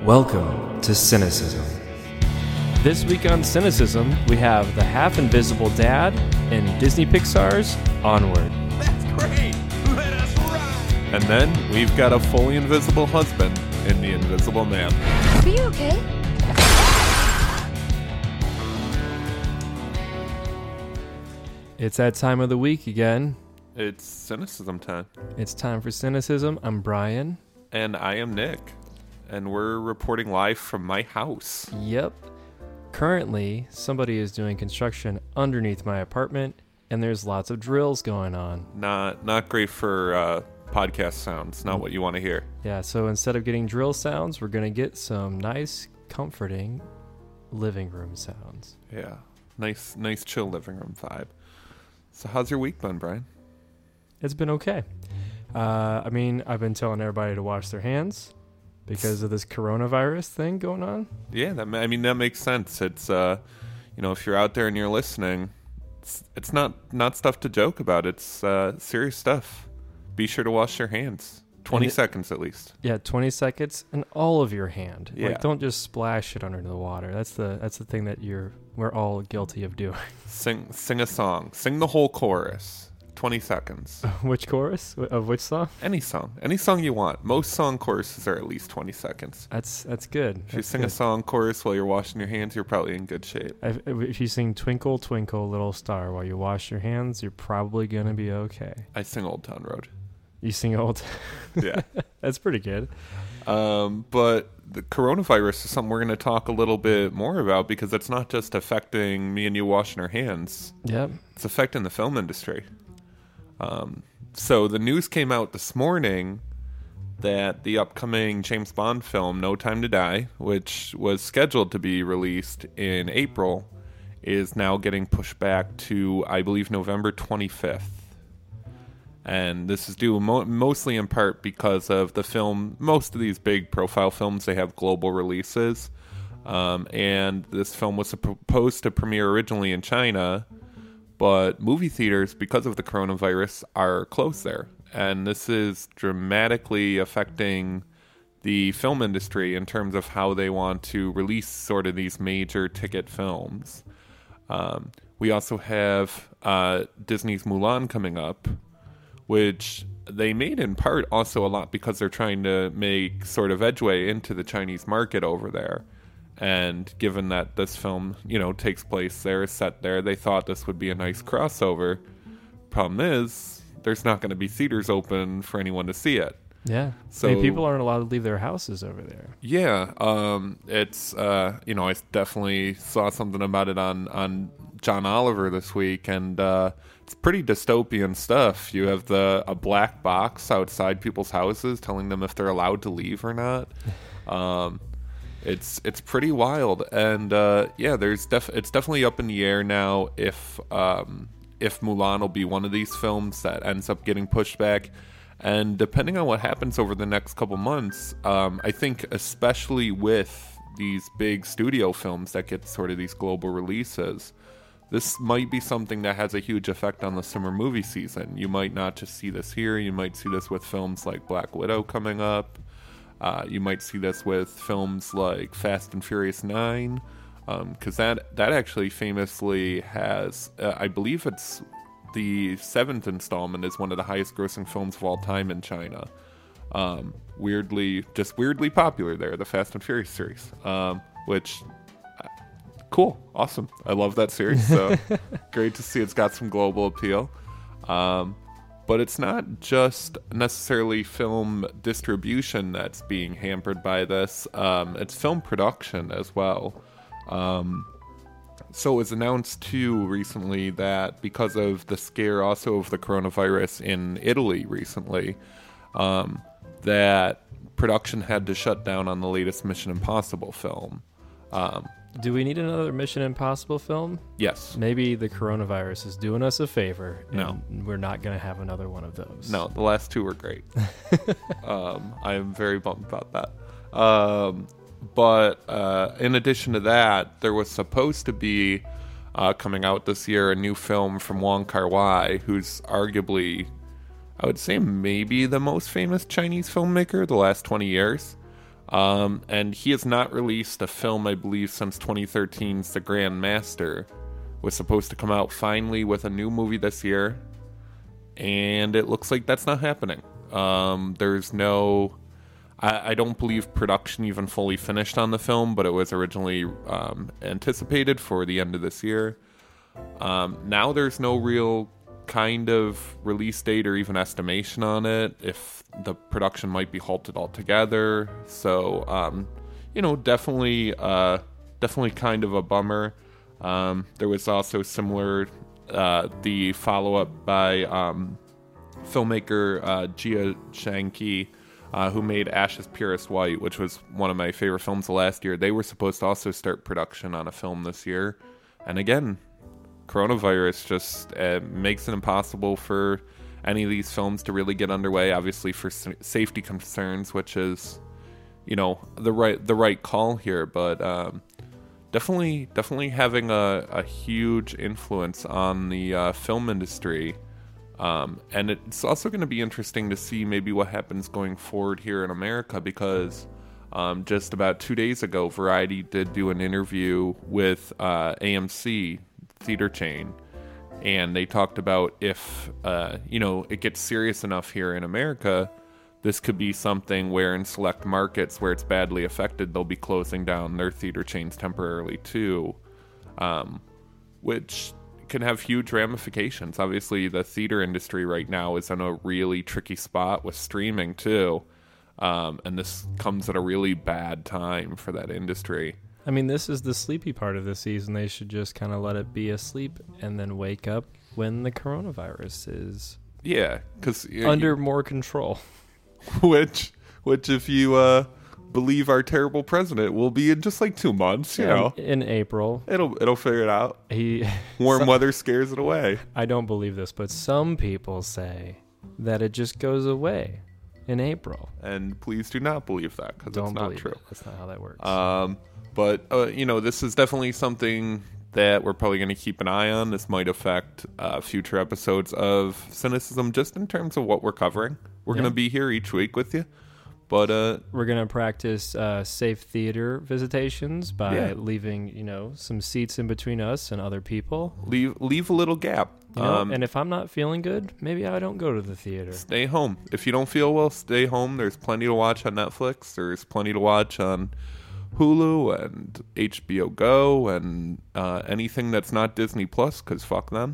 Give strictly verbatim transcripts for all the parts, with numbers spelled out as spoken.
Welcome to Cynicism. This week on Cynicism, we have the half-invisible dad in Disney Pixar's Onward. That's great! Let us ride! And then we've got a fully invisible husband in The Invisible Man. Are you okay? It's that time of the week again. It's Cynicism time. It's time for Cynicism. I'm Brian. And I am Nick. And we're reporting live from my house. Yep. Currently, somebody is doing construction underneath my apartment, and there's lots of drills going on. Not not great for uh, podcast sounds. Not what you want to hear. Yeah, so instead of getting drill sounds, we're going to get some nice, comforting living room sounds. Yeah. Nice, nice chill living room vibe. So how's your week been, Brian? It's been okay. Uh, I mean, I've been telling everybody to wash their hands because of this coronavirus thing going on. Yeah, that I mean that makes sense. It's uh, you know, if you're out there and you're listening, it's, it's not not stuff to joke about. It's uh, serious stuff. Be sure to wash your hands. Twenty it, seconds at least. Yeah, twenty seconds, and all of your hand. Yeah. Like, don't just splash it under the water. That's the that's the thing that you're we're all guilty of doing. Sing sing a song. Sing the whole chorus. Twenty seconds. Which chorus of which song? Any song. Any song you want. Most song choruses are at least twenty seconds. That's that's good. If that's you sing good. a song chorus while you're washing your hands, you're probably in good shape. If, if you sing Twinkle, Twinkle, Little Star while you wash your hands, you're probably going to be okay. I sing Old Town Road. You sing Old Yeah. That's pretty good. Um, but the coronavirus is something we're going to talk a little bit more about because it's not just affecting me and you washing our hands. Yep. It's affecting the film industry. Um, so the news came out this morning that the upcoming James Bond film, No Time to Die, which was scheduled to be released in April, is now getting pushed back to, I believe, November twenty-fifth. And this is due mo- mostly in part because of the film. Most of these big profile films, they have global releases. Um, and this film was supposed to premiere originally in China, but movie theaters, because of the coronavirus, are closed there. And this is dramatically affecting the film industry in terms of how they want to release sort of these major ticket films. Um, we also have uh, Disney's Mulan coming up, which they made in part also a lot because they're trying to make sort of edgeway into the Chinese market over there. And given that this film, you know, takes place there, set there, they thought this would be a nice crossover. Problem is, there's not going to be theaters open for anyone to see it. Yeah. So I mean, people aren't allowed to leave their houses over there. Yeah. Um, it's, uh, you know, I definitely saw something about it on, on John Oliver this week, and uh, it's pretty dystopian stuff. You have the a black box outside people's houses telling them if they're allowed to leave or not. Um It's it's pretty wild, and uh, yeah, there's def- it's definitely up in the air now if um, if Mulan will be one of these films that ends up getting pushed back, and depending on what happens over the next couple months, um, I think especially with these big studio films that get sort of these global releases, this might be something that has a huge effect on the summer movie season. You might not just see this here; you might see this with films like Black Widow coming up. Uh, you might see this with films like Fast and Furious nine, because um, that, that actually famously has, uh, I believe it's the seventh installment is one of the highest grossing films of all time in China. Um, weirdly, just weirdly popular there, the Fast and Furious series, um, which, uh, cool, awesome. I love that series, so great to see it's got some global appeal. Um, But it's not just necessarily film distribution that's being hampered by this. Um, it's film production as well. Um, so it was announced, too, recently that because of the scare also of the coronavirus in Italy recently, um, that production had to shut down on the latest Mission Impossible film. Um, Do we need another Mission Impossible film? yes. Maybe the coronavirus is doing us a favor, and No. we're not going to have another one of those. No, the last two were great. um, I'm very bummed about that. Um, but uh, in addition to that, there was supposed to be uh, coming out this year a new film from Wong Kar-wai, who's arguably, I would say, maybe the most famous Chinese filmmaker the last twenty years. Um, and he has not released a film, I believe, since twenty thirteen's The Grand Master. Was supposed to come out finally with a new movie this year, and it looks like that's not happening. Um, there's no... I, I don't believe production even fully finished on the film, but it was originally um, anticipated for the end of this year. Um, now there's no real kind of release date or even estimation on it, if the production might be halted altogether. So, um, you know, definitely, uh, definitely kind of a bummer. Um, there was also similar, uh, the follow-up by um, filmmaker uh, Jia Shanki, uh, who made Ashes Purest White, which was one of my favorite films of last year. They were supposed to also start production on a film this year. And again, coronavirus just uh, makes it impossible for any of these films to really get underway, obviously for s- safety concerns, which is, you know, the right the right call here. But um, definitely, definitely having a, a huge influence on the uh, film industry. Um, and it's also going to be interesting to see maybe what happens going forward here in America, because um, just about two days ago, Variety did do an interview with uh, A M C theater chain, and they talked about if uh, you know, it gets serious enough here in America, this could be something where in select markets where it's badly affected, they'll be closing down their theater chains temporarily too, um, which can have huge ramifications. Obviously, the theater industry right now is in a really tricky spot with streaming too, um, and this comes at a really bad time for that industry. I mean, this is the sleepy part of the season. They should just kind of let it be asleep and then wake up when the coronavirus is Yeah, because under more control. Which, which, if you uh, believe our terrible president, will be in just like two months. You Yeah, know, in April, it'll it'll figure it out. he Warm some- weather scares it away. I don't believe this, but some people say that it just goes away in April. And please do not believe that, because Don't it's not believe true. it. That's not how that works. Um, but uh, you know, this is definitely something that we're probably going to keep an eye on. This might affect uh, future episodes of Cynicism, just in terms of what we're covering. We're Yeah. going to be here each week with you, but uh, We're gonna practice uh, safe theater visitations by Yeah. leaving, you know, some seats in between us and other people. leave leave a little gap. You know? Um, and if I'm not feeling good, maybe I don't go to the theater. Stay home. If you don't feel well, stay home. There's plenty to watch on Netflix. There's plenty to watch on Hulu and H B O Go and uh, anything that's not Disney Plus, because fuck them.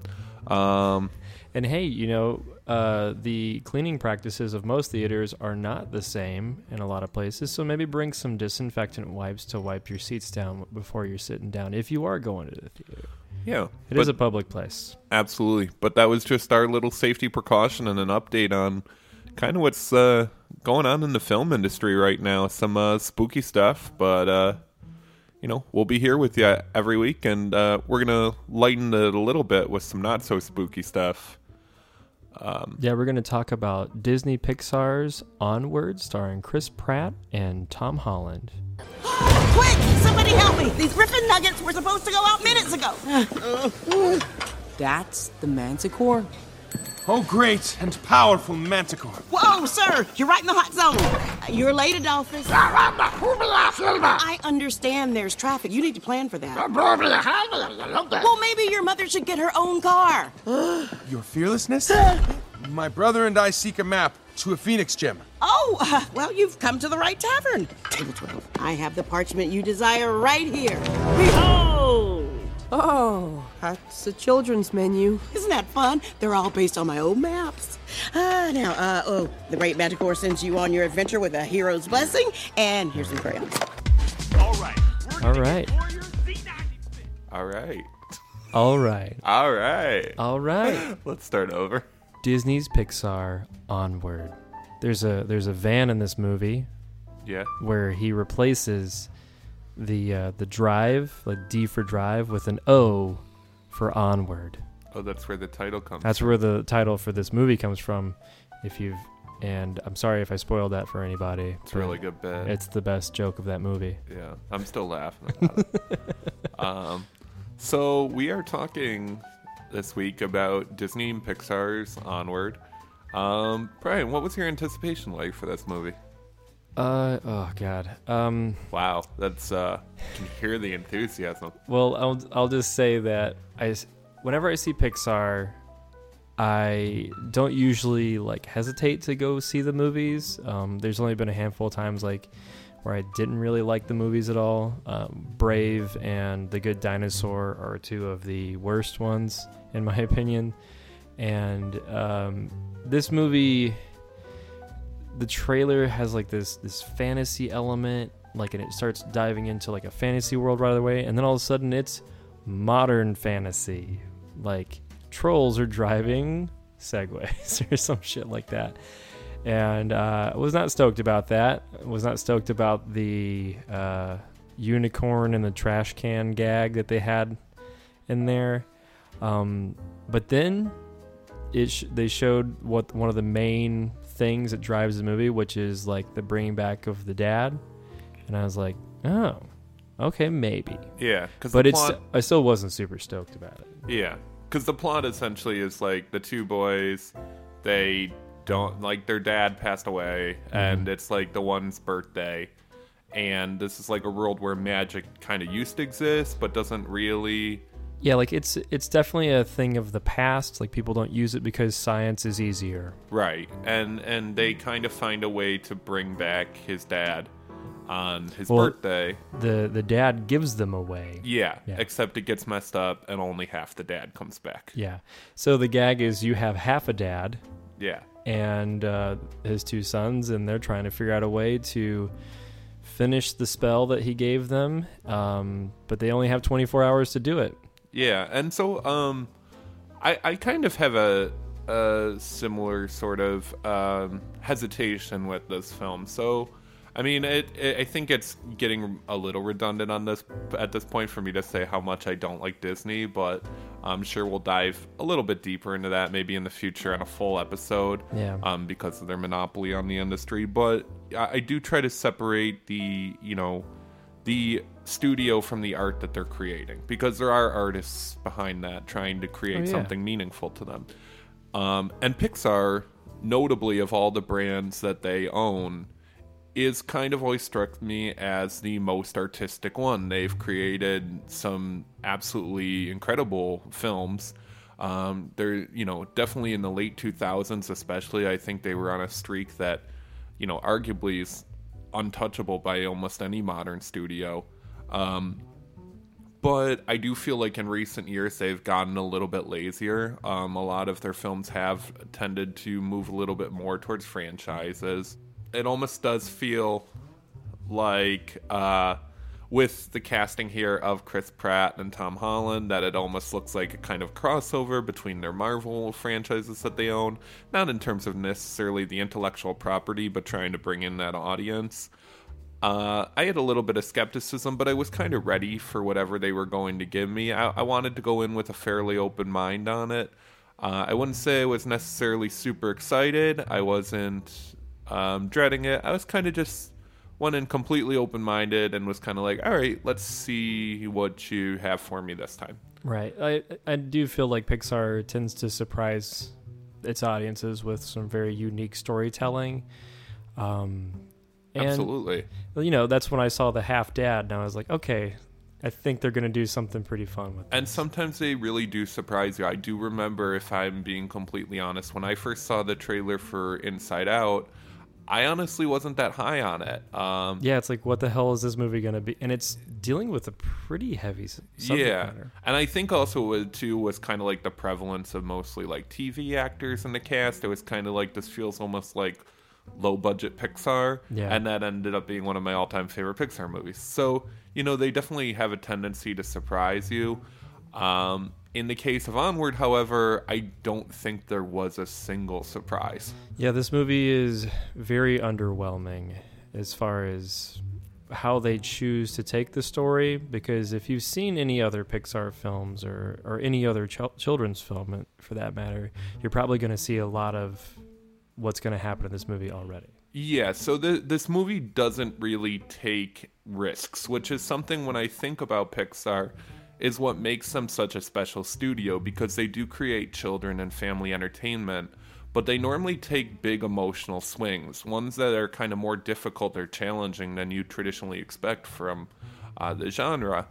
Um, And hey, you know, uh, the cleaning practices of most theaters are not the same in a lot of places. So maybe bring some disinfectant wipes to wipe your seats down before you're sitting down if you are going to the theater. yeah, It but is a public place. absolutely. But that was just our little safety precaution and an update on kind of what's uh, going on in the film industry right now. Some uh, spooky stuff, but uh, you know, we'll be here with you every week, and uh, we're gonna lighten it a little bit with some not so spooky stuff. Um, Yeah, we're going to talk about Disney Pixar's Onward, starring Chris Pratt and Tom Holland. Quick! Somebody help me! These Griffin nuggets were supposed to go out minutes ago. That's the Manticore? Oh, great and powerful Manticore. Whoa, sir! You're right in the hot zone. You're late, Adolphus. I understand there's traffic. You need to plan for that. Well, maybe your mother should get her own car. Your fearlessness? My brother and I seek a map to a Phoenix gem. Oh, uh, well, you've come to the right tavern. Table twelve. I have the parchment you desire right here. Behold! Oh, that's a children's menu. Isn't that fun? They're all based on my old maps. Ah, now, uh, oh, the great Manticore sends you on your adventure with a hero's blessing, and here's some crayons. All right. All right. all right, All right. all right. All right. Let's start over. Disney's Pixar Onward. There's a there's a van in this movie Yeah. where he replaces the uh, the drive, like D for drive, with an O for Onward. Oh, that's where the title comes. That's where the title for this movie comes from. If you've and I'm sorry if I spoiled that for anybody. It's a really good bit. It's the best joke of that movie. Yeah, I'm still laughing about it. Um, so we are talking this week about Disney and Pixar's Onward. Um, Brian, what was your anticipation like for this movie? Uh oh god. Um. Wow, that's uh, you can hear the enthusiasm. Well, I'll I'll just say that I, s- whenever I see Pixar, I don't usually like hesitate to go see the movies. Um, there's only been a handful of times like where I didn't really like the movies at all. Um, Brave and The Good Dinosaur are two of the worst ones in my opinion. And um, this movie, the trailer has like this this fantasy element, like, and it starts diving into like a fantasy world right away, and then all of a sudden it's modern fantasy, like trolls are driving segways or some shit like that. And uh, I was not stoked about that. I was not stoked about the uh, unicorn in the trash can gag that they had in there. Um, but then it sh- they showed what one of the main things that drives the movie, which is like the bringing back of the dad. And I was like, oh, okay, maybe. Yeah, because But the it's plot, I still wasn't super stoked about it. yeah, because the plot essentially is like the two boys, they don't like their dad passed away, and it's like the one's birthday, and this is like a world where magic kind of used to exist, but doesn't really. Yeah, like it's it's definitely a thing of the past. Like people don't use it because science is easier. Right, and and they kind of find a way to bring back his dad on his Well, birthday. The the dad gives them away. Yeah, Yeah. except it gets messed up, and only half the dad comes back. Yeah. So the gag is you have half a dad Yeah, and uh, his two sons, and they're trying to figure out a way to finish the spell that he gave them. Um, but they only have twenty-four hours to do it. yeah, and so um, I I kind of have a a similar sort of um, hesitation with this film. So, I mean, it, it I think it's getting a little redundant on this at this point for me to say how much I don't like Disney, but I'm sure we'll dive a little bit deeper into that maybe in the future on a full episode. Yeah. Um, because of their monopoly on the industry, but I, I do try to separate the you know the studio from the art that they're creating, because there are artists behind that trying to create Oh, yeah. something meaningful to them. Um, and Pixar, notably of all the brands that they own, is kind of always struck me as the most artistic one. They've created some absolutely incredible films. Um, they're, you know, definitely in the late two thousands especially, I think they were on a streak that, you know, arguably is untouchable by almost any modern studio. Um, but I do feel like in recent years they've gotten a little bit lazier. Um, a lot of their films have tended to move a little bit more towards franchises. It almost does feel like, uh, with the casting here of Chris Pratt and Tom Holland, that it almost looks like a kind of crossover between their Marvel franchises that they own. Not in terms of necessarily the intellectual property, but trying to bring in that audience. Uh, I had a little bit of skepticism, but I was kind of ready for whatever they were going to give me. I, I wanted to go in with a fairly open mind on it. Uh, I wouldn't say I was necessarily super excited. I wasn't um, dreading it. I was kind of just went in completely open-minded and was kind of like, all right, let's see what you have for me this time. Right. I I do feel like Pixar tends to surprise its audiences with some very unique storytelling. Um, and, Absolutely. You know, that's when I saw The Half Dad, and I was like, okay, I think they're going to do something pretty fun with it. And sometimes they really do surprise you. I do remember, if I'm being completely honest, when I first saw the trailer for Inside Out, I honestly wasn't that high on it. Um, Yeah, it's like, what the hell is this movie going to be? And it's dealing with a pretty heavy s- subject yeah. matter. And I think also it too was kind of like the prevalence of mostly like T V actors in the cast. It was kind of like, this feels almost like low budget Pixar. Yeah. And that ended up being one of my all time favorite Pixar movies. So, you know, they definitely have a tendency to surprise you. Um, in the case of Onward, however, I don't think there was a single surprise. Yeah, this movie is very underwhelming as far as how they choose to take the story, because if you've seen any other Pixar films or, or any other ch- children's film for that matter, you're probably going to see a lot of what's going to happen in this movie already. Yeah, so the, this movie doesn't really take risks, which is something when I think about Pixar is what makes them such a special studio, because they do create children and family entertainment, but they normally take big emotional swings, ones that are kind of more difficult or challenging than you traditionally expect from uh, the genre.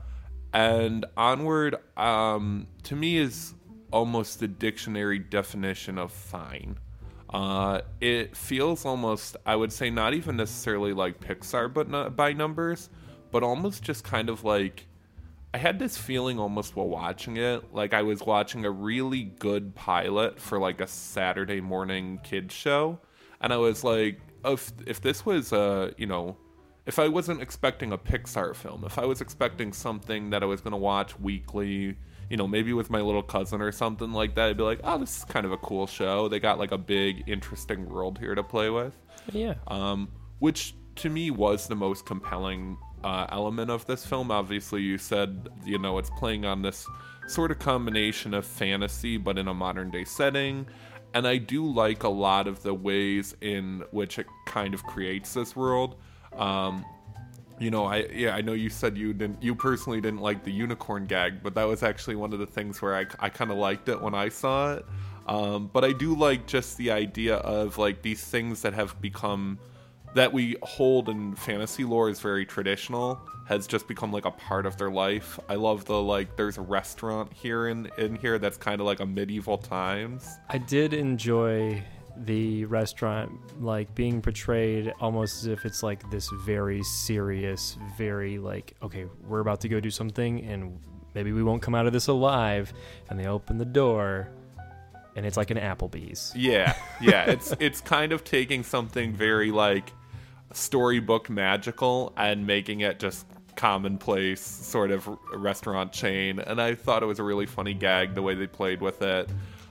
And Onward, um, to me, is almost the dictionary definition of fine. Uh, it feels almost, I would say, not even necessarily like Pixar, but not by numbers, but almost just kind of like, I had this feeling almost while watching it, like I was watching a really good pilot for like a Saturday morning kids show, and I was like, oh, if if this was a, you know, if I wasn't expecting a Pixar film, if I was expecting something that I was going to watch weekly, you know, maybe with my little cousin or something like that, I'd be like, oh, this is kind of a cool show. They got like a big, interesting world here to play with. Yeah. Um, which to me was the most compelling uh, element of this film. Obviously, you said, you know, it's playing on this sort of combination of fantasy, but in a modern day setting. And I do like a lot of the ways in which it kind of creates this world. Um, you know, I yeah, I know you said you didn't, you personally didn't like the unicorn gag, but that was actually one of the things where I, I kind of liked it when I saw it. Um, but I do like just the idea of like these things that have become, that we hold in fantasy lore is very traditional, has just become like a part of their life. I love the, like, there's a restaurant here in, in here that's kind of like a medieval times. I did enjoy the restaurant like being portrayed almost as if it's like this very serious, very like, okay, we're about to go do something and maybe we won't come out of this alive, and they open the door and it's like an Applebee's. Yeah, yeah, it's it's kind of taking something very like storybook magical and making it just commonplace sort of restaurant chain, and I thought it was a really funny gag the way they played with it.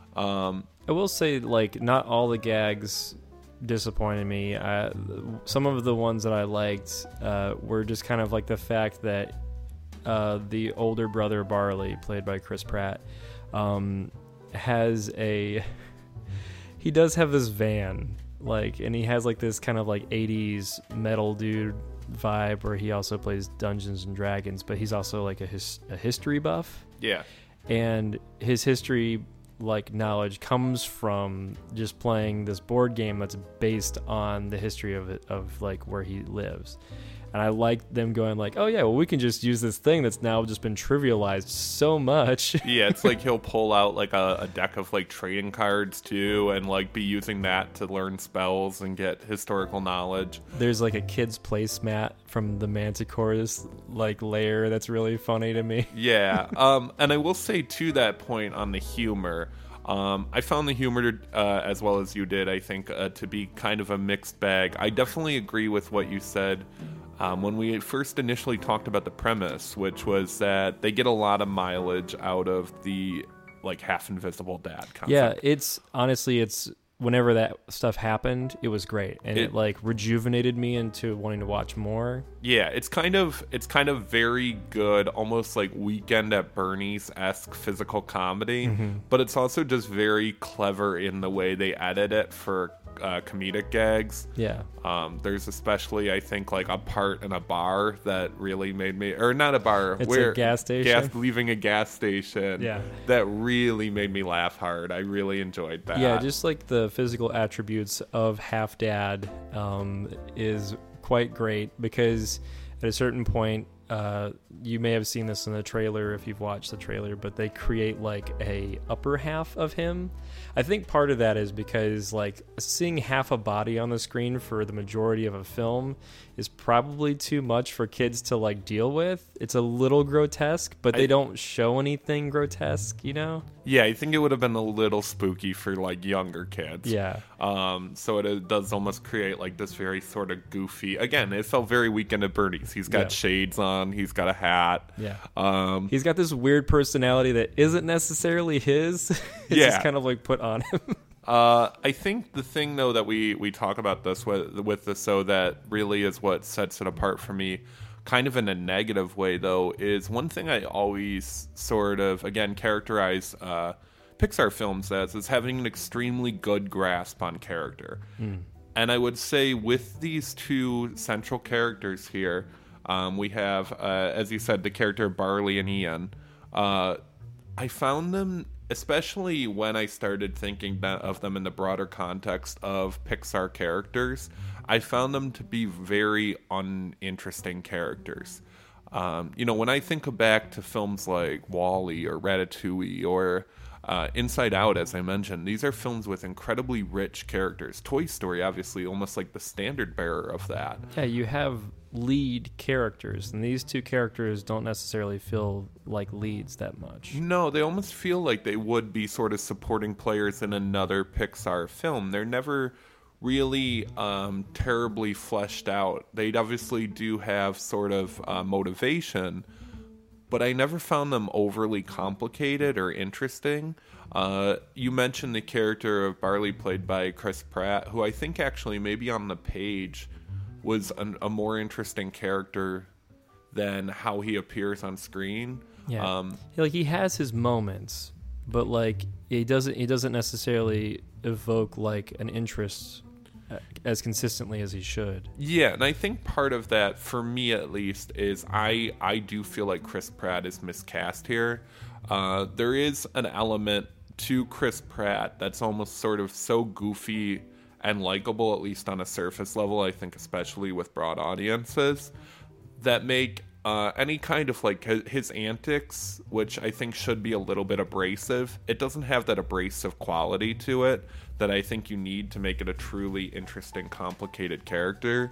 um I will say, like, not all the gags disappointed me. I, some of the ones that I liked uh, were just kind of like the fact that uh, the older brother Barley, played by Chris Pratt, um, has a... he does have this van, like, and he has like this kind of like eighties metal dude vibe where he also plays Dungeons and Dragons, but he's also like a, his, a history buff. Yeah. And his history like knowledge comes from just playing this board game that's based on the history of it, of like where he lives. And I like them going like, oh yeah, well, we can just use this thing that's now just been trivialized so much. Yeah, it's like he'll pull out like a, a deck of like trading cards too, and like be using that to learn spells and get historical knowledge. There's like a kid's placemat from the Manticore's like lair that's really funny to me. Yeah, um, and I will say to that point on the humor, um, I found the humor, uh, as well as you did, I think, uh, to be kind of a mixed bag. I definitely agree with what you said um, when we first initially talked about the premise, which was that they get a lot of mileage out of the like half invisible dad concept. Yeah, it's honestly, it's whenever that stuff happened, it was great, and it, it like rejuvenated me into wanting to watch more. Yeah, it's kind of it's kind of very good, almost like Weekend at Bernie's-esque physical comedy, mm-hmm. but it's also just very clever in the way they edit it for uh, comedic gags. Yeah. Um, there's especially, I think, like a part in a bar that really made me, or not a bar, it's where a gas station. Gas, leaving a gas station. Yeah. That really made me laugh hard. I really enjoyed that. Yeah, just like the physical attributes of Half Dad um, is quite great, because at a certain point, uh, you may have seen this in the trailer if you've watched the trailer, but they create like a upper half of him. I think part of that is because like seeing half a body on the screen for the majority of a film is probably too much for kids to like deal with. It's a little grotesque, but they I, don't show anything grotesque, you know? Yeah, I think it would have been a little spooky for like younger kids. Yeah. Um, so it, it does almost create like this very sort of goofy, again, it felt very Weekend at Bernie's. He's got yeah. shades on, he's got a hat. Yeah. Um, he's got this weird personality that isn't necessarily his. It's yeah. just kind of like put on him. Uh, I think the thing, though, that we, we talk about this with, with this, so that really is what sets it apart for me, kind of in a negative way, though, is one thing I always sort of, again, characterize uh, Pixar films as, is having an extremely good grasp on character. Mm. And I would say with these two central characters here, um, we have, uh, as you said, the character Barley and Ian. Uh, I found them, especially when I started thinking that of them in the broader context of Pixar characters, I found them to be very uninteresting characters. Um, you know, when I think back to films like WALL-E or Ratatouille or uh, Inside Out, as I mentioned, these are films with incredibly rich characters. Toy Story, obviously, almost like the standard bearer of that. Yeah, you have lead characters, and these two characters don't necessarily feel like leads that much. No, they almost feel like they would be sort of supporting players in another Pixar film. They're never really um, terribly fleshed out. They obviously do have sort of uh, motivation, but I never found them overly complicated or interesting. Uh, you mentioned the character of Barley played by Chris Pratt, who I think actually maybe on the page was an, a more interesting character than how he appears on screen. Yeah, um, like he has his moments, but like he doesn't he doesn't necessarily evoke like an interest as consistently as he should. Yeah, and I think part of that, for me at least, is I I do feel like Chris Pratt is miscast here. Uh, there is an element to Chris Pratt that's almost sort of so goofy and likable, at least on a surface level, I think especially with broad audiences, that make uh, any kind of like his antics, which I think should be a little bit abrasive, it doesn't have that abrasive quality to it that I think you need to make it a truly interesting, complicated character.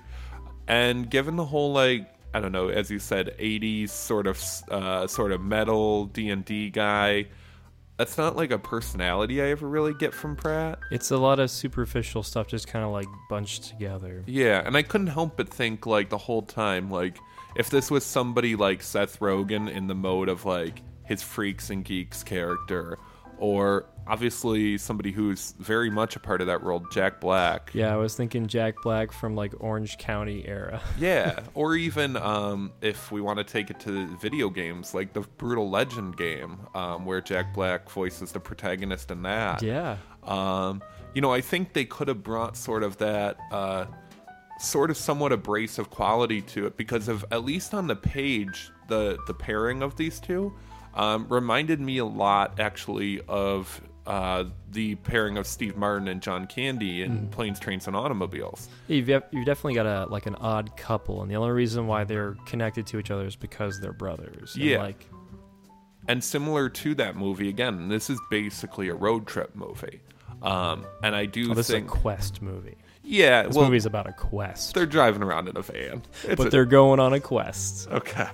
And given the whole, like, I don't know, as you said, eighties sort of uh, sort of metal D and D guy, that's not like a personality I ever really get from Pratt. It's a lot of superficial stuff just kind of like bunched together. Yeah, and I couldn't help but think like the whole time, like if this was somebody like Seth Rogen in the mode of like his Freaks and Geeks character, or obviously somebody who's very much a part of that world, Jack Black. Yeah, I was thinking Jack Black from like Orange County era. Yeah, or even um, if we want to take it to video games, like the Brutal Legend game, um, where Jack Black voices the protagonist in that. Yeah. Um, you know, I think they could have brought sort of that uh, sort of somewhat abrasive quality to it, because of, at least on the page, the, the pairing of these two um, reminded me a lot, actually, of uh, the pairing of Steve Martin and John Candy in mm. Planes, Trains, and Automobiles. You've, you've definitely got a like an odd couple, and the only reason why they're connected to each other is because they're brothers. And yeah. Like, and similar to that movie, again, this is basically a road trip movie. Um, and I do oh, this think... is a quest movie. Yeah. This well, movie's about a quest. They're driving around in a van. It's but a, they're going on a quest. Okay.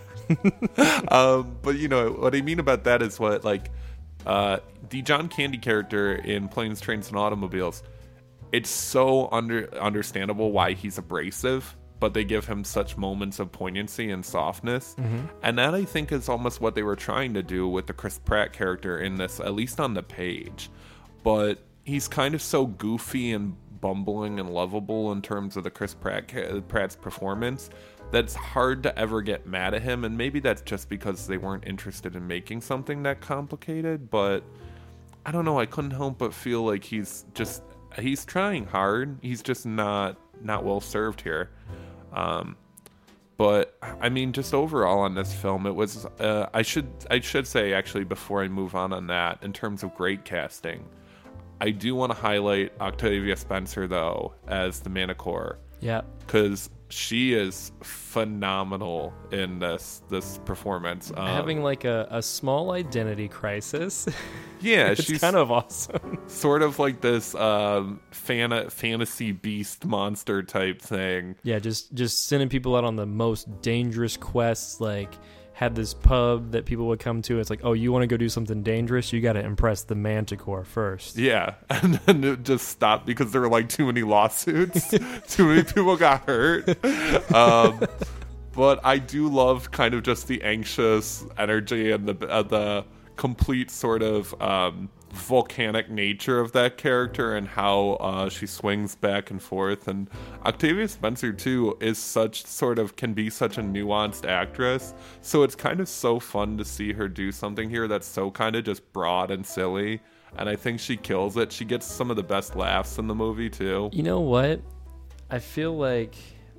um, but, you know, what I mean about that is what, like, uh, the John Candy character in Planes, Trains, and Automobiles, it's so under understandable why he's abrasive, but they give him such moments of poignancy and softness. Mm-hmm. And that, I think, is almost what they were trying to do with the Chris Pratt character in this, at least on the page. But he's kind of so goofy and bumbling and lovable in terms of the Chris Pratt Pratt's performance that's hard to ever get mad at him. And maybe that's just because they weren't interested in making something that complicated, but I don't know, I couldn't help but feel like he's just he's trying hard, he's just not not well served here. Um but I mean, just overall on this film, it was uh, I should I should say actually, before I move on on that, in terms of great casting, I do want to highlight Octavia Spencer, though, as the Manticore. Yeah. Because she is phenomenal in this this performance. Um, Having like a, a small identity crisis. Yeah, it's she's kind of awesome. Sort of like this um, fan- fantasy beast monster type thing. Yeah, just, just sending people out on the most dangerous quests, like... had this pub that people would come to. It's like, oh, you want to go do something dangerous? You got to impress the Manticore first. Yeah, and then it just stopped because there were like too many lawsuits. Too many people got hurt. Um, but I do love kind of just the anxious energy and the uh, the complete sort of um, volcanic nature of that character, and how uh, she swings back and forth. And Octavia Spencer too is such sort of can be such a nuanced actress, so it's kind of so fun to see her do something here that's so kind of just broad and silly, and I think she kills it. She gets some of the best laughs in the movie too. You know what, I feel like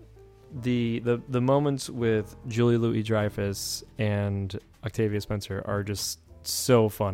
the the the moments with Julia Louis-Dreyfus and Octavia Spencer are just so funny.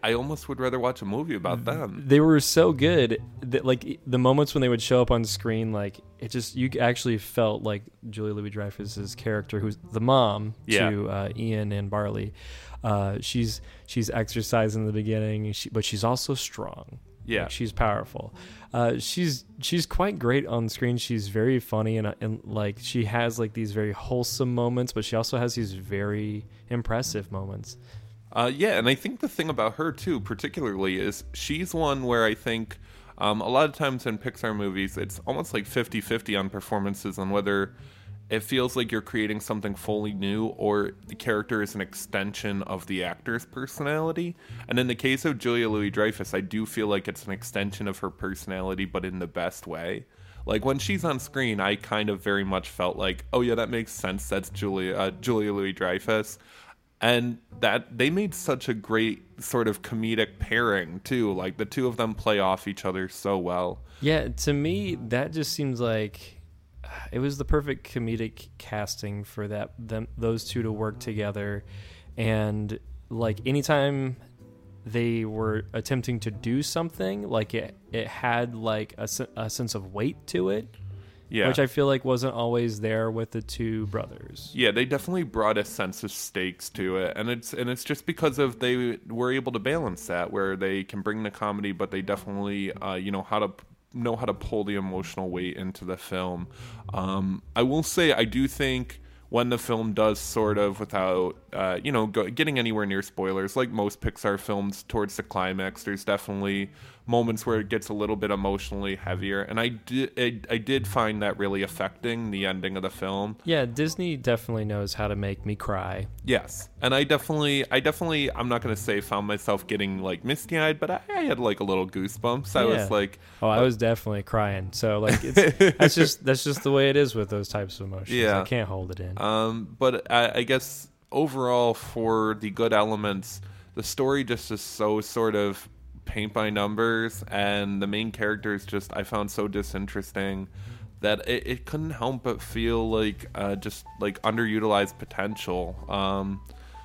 I almost would rather watch a movie about them. They were so good that, like, the moments when they would show up on screen, like, it just, you actually felt like Julia Louis-Dreyfus's character, who's the mom Yeah. to uh, Ian and Barley. Uh, she's she's exercising in the beginning, she, but she's also strong. Yeah. Like, she's powerful. Uh, she's she's quite great on screen. She's very funny, and, and like she has like these very wholesome moments, but she also has these very impressive moments. Uh, yeah, and I think the thing about her, too, particularly, is she's one where I think um, a lot of times in Pixar movies, it's almost like fifty-fifty on performances, on whether it feels like you're creating something fully new or the character is an extension of the actor's personality. And in the case of Julia Louis-Dreyfus, I do feel like it's an extension of her personality, but in the best way. Like, when she's on screen, I kind of very much felt like, oh, yeah, that makes sense. That's Julia, uh, Julia Louis-Dreyfus. And that they made such a great sort of comedic pairing, too. Like, the two of them play off each other so well. Yeah, to me, that just seems like it was the perfect comedic casting for that them those two to work together. And, like, anytime they were attempting to do something, like, it, it had, like, a, a sense of weight to it. Yeah. Which I feel like wasn't always there with the two brothers. Yeah, they definitely brought a sense of stakes to it, and it's and it's just because of they were able to balance that, where they can bring the comedy, but they definitely uh, you know how to know how to pull the emotional weight into the film. Um, I will say, I do think when the film does sort of, without uh, you know go, getting anywhere near spoilers, like most Pixar films, towards the climax, there's definitely moments where it gets a little bit emotionally heavier, and I did I, I did find that really affecting the ending of the film. Yeah, Disney definitely knows how to make me cry. Yes, and I definitely I definitely I'm not gonna say found myself getting like misty-eyed, but I, I had like a little goosebumps. I Yeah. was like, oh, I was definitely crying. So like, it's that's just that's just the way it is with those types of emotions. Yeah. I can't hold it in. um, but I, I guess overall, for the good elements, the story just is so sort of paint by numbers, and the main characters just I found so disinteresting that it, it couldn't help but feel like uh, just like underutilized potential. Um,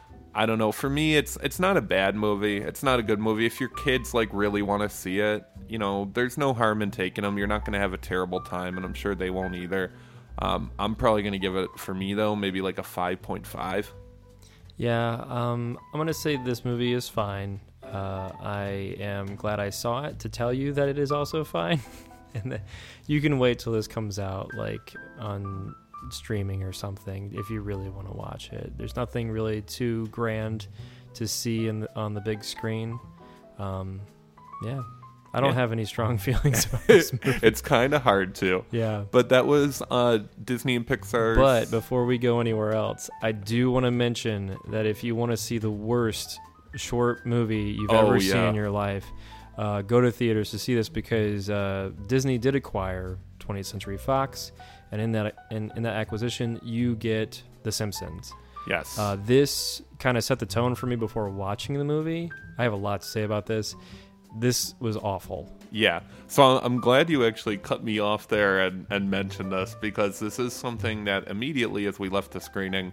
I don't know. For me, it's it's not a bad movie. It's not a good movie. If your kids like really want to see it, you know, there's no harm in taking them. You're not going to have a terrible time, and I'm sure they won't either. Um, I'm probably going to give it, for me though, maybe like a five point five. Yeah, um, I'm going to say this movie is fine. Uh, I am glad I saw it to tell you that it is also fine. And that you can wait till this comes out, like, on streaming or something, if you really want to watch it. There's nothing really too grand to see in the, on the big screen. Um, yeah. I don't Yeah. have any strong feelings about this movie. It's kind of hard to. Yeah. But that was uh, Disney and Pixar's. But before we go anywhere else, I do want to mention that if you want to see the worst short movie you've Oh, ever yeah. seen in your life, uh, go to theaters to see this, because uh, Disney did acquire twentieth Century Fox, and in that in, in that acquisition, you get The Simpsons. Yes. Uh, this kind of set the tone for me before watching the movie. I have a lot to say about this. This was awful. Yeah. So I'm glad you actually cut me off there and, and mentioned this, because this is something that immediately as we left the screening,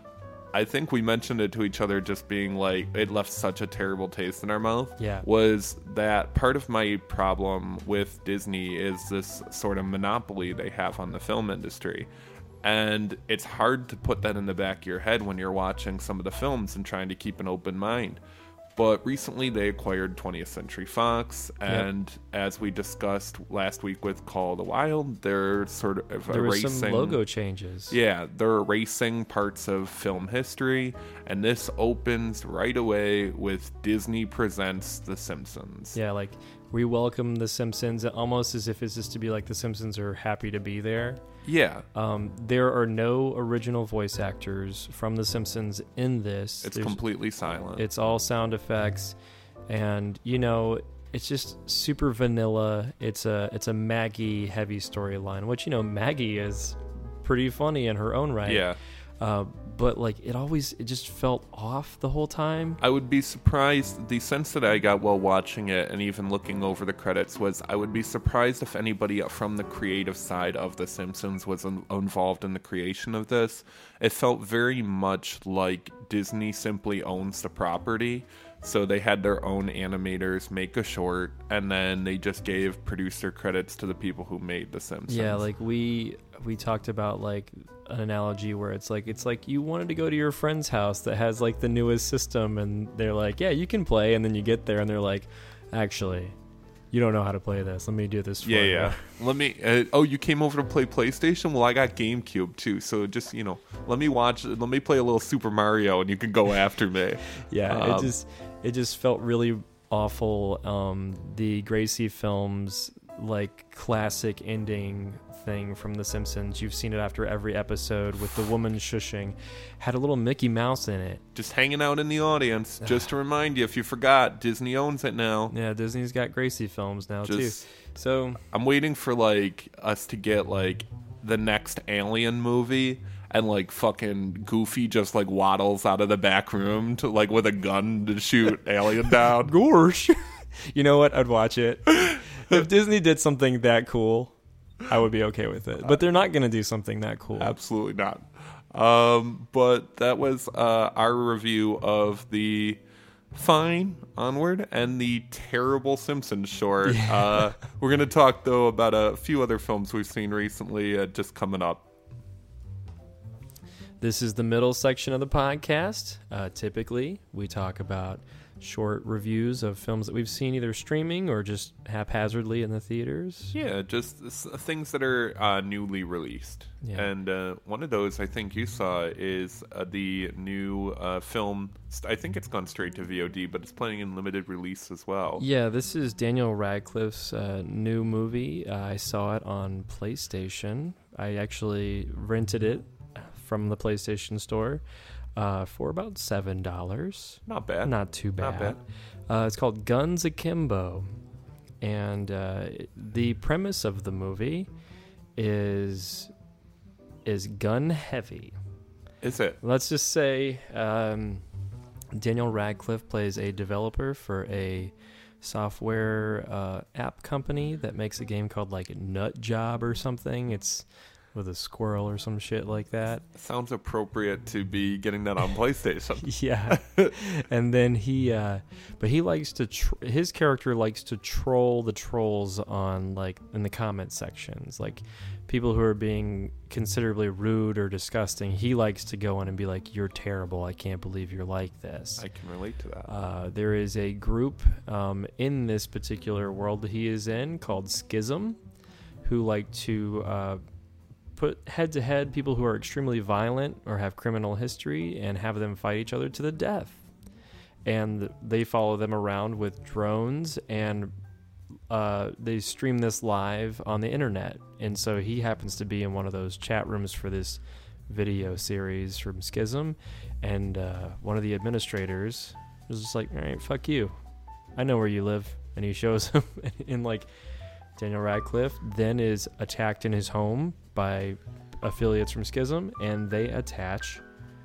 I think we mentioned it to each other, just being like, it left such a terrible taste in our mouth. Yeah. Was that part of my problem with Disney is this sort of monopoly they have on the film industry. And it's hard to put that in the back of your head when you're watching some of the films and trying to keep an open mind. But recently they acquired twentieth Century Fox, and yep. as we discussed last week with Call of the Wild, they're sort of there erasing... There were some logo changes. Yeah, they're erasing parts of film history, and this opens right away with Disney Presents The Simpsons. Yeah, like, we welcome The Simpsons, almost as if it's just to be like The Simpsons are happy to be there. Yeah. Um, there are no original voice actors from The Simpsons in this. It's There's, completely silent. It's all sound effects, and, you know, it's just super vanilla. It's a it's a Maggie heavy storyline, which, you know, Maggie is pretty funny in her own right. Yeah. Uh, but like it always, it just felt off the whole time. I would be surprised. The sense that I got while watching it and even looking over the credits was I would be surprised if anybody from the creative side of The Simpsons was in, involved in the creation of this. It felt very much like Disney simply owns the property. So they had their own animators make a short, and then they just gave producer credits to the people who made The Simpsons. Yeah, like we we talked about like an analogy where it's like it's like you wanted to go to your friend's house that has like the newest system, and they're like, yeah, you can play, and then you get there and they're like, actually, you don't know how to play this. Let me do this for yeah, you. Yeah, Let me. Uh, oh, you came over to play PlayStation? Well, I got GameCube too. So just you know, let me watch. Let me play a little Super Mario, and you can go after me. Yeah, um, it just it just felt really awful. Um, the Gracie Films like classic ending thing from The Simpsons. You've seen it after every episode with the woman shushing. Had a little Mickey Mouse in it. Just hanging out in the audience. Just to remind you, if you forgot, Disney owns it now. Yeah, Disney's got Gracie Films now Just, too. So I'm waiting for like us to get like the next Alien movie, and like fucking Goofy just like waddles out of the back room to like with a gun to shoot Alien down. Gorsh. You know what? I'd watch it. If Disney did something that cool, I would be okay with it. But they're not going to do something that cool. Absolutely not. Um, but that was uh, our review of the fine Onward and the terrible Simpsons short. Yeah. Uh, we're going to talk, though, about a few other films we've seen recently uh, just coming up. This is the middle section of the podcast. Uh, typically, we talk about short reviews of films that we've seen either streaming or just haphazardly in the theaters. Yeah, just things that are uh, newly released. Yeah. And uh, one of those I think you saw is uh, the new uh, film. I think it's gone straight to V O D, but it's playing in limited release as well. Yeah, this is Daniel Radcliffe's uh, new movie. Uh, I saw it on PlayStation. I actually rented it from the PlayStation Store. Uh, for about seven dollars. Not bad. Not too bad. Not bad. Uh, it's called Guns Akimbo. And uh, the premise of the movie is is gun heavy. Is it? Let's just say um, Daniel Radcliffe plays a developer for a software uh, app company that makes a game called like Nut Job or something. It's with a squirrel or some shit like that. Sounds appropriate to be getting that on PlayStation. Yeah. And then he, uh, but he likes to, tr- his character likes to troll the trolls on, like, in the comment sections. Like, people who are being considerably rude or disgusting, he likes to go in and be like, you're terrible. I can't believe you're like this. I can relate to that. Uh, there is a group um, in this particular world that he is in called Schism, who like to, uh, put head-to-head people who are extremely violent or have criminal history and have them fight each other to the death. And they follow them around with drones, and uh, they stream this live on the internet. And so he happens to be in one of those chat rooms for this video series from Schism, and uh, one of the administrators was just like, all right, fuck you. I know where you live. And he shows him in, like, Daniel Radcliffe then is attacked in his home by affiliates from Schism, and they attach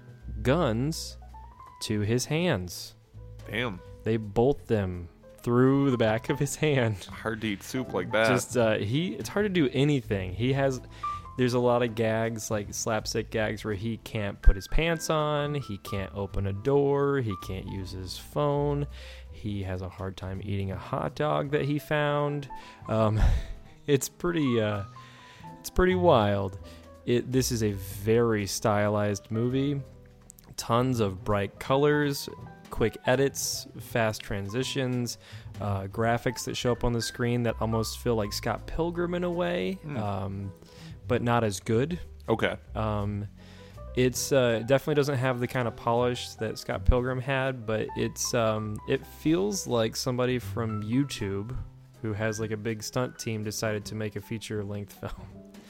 guns to his hands. Damn. They bolt them through the back of his hand. Hard to eat soup like that. Just uh, he. It's hard to do anything. He has. There's a lot of gags, like slapstick gags, where he can't put his pants on. He can't open a door. He can't use his phone. He has a hard time eating a hot dog that he found. Um, it's pretty. Uh, it's pretty wild. It. This is a very stylized movie. Tons of bright colors, quick edits, fast transitions, uh, graphics that show up on the screen that almost feel like Scott Pilgrim in a way, mm. um, but not as good. Okay. Um, it's uh, definitely doesn't have the kind of polish that Scott Pilgrim had, but it's um, it feels like somebody from YouTube who has like a big stunt team decided to make a feature-length film.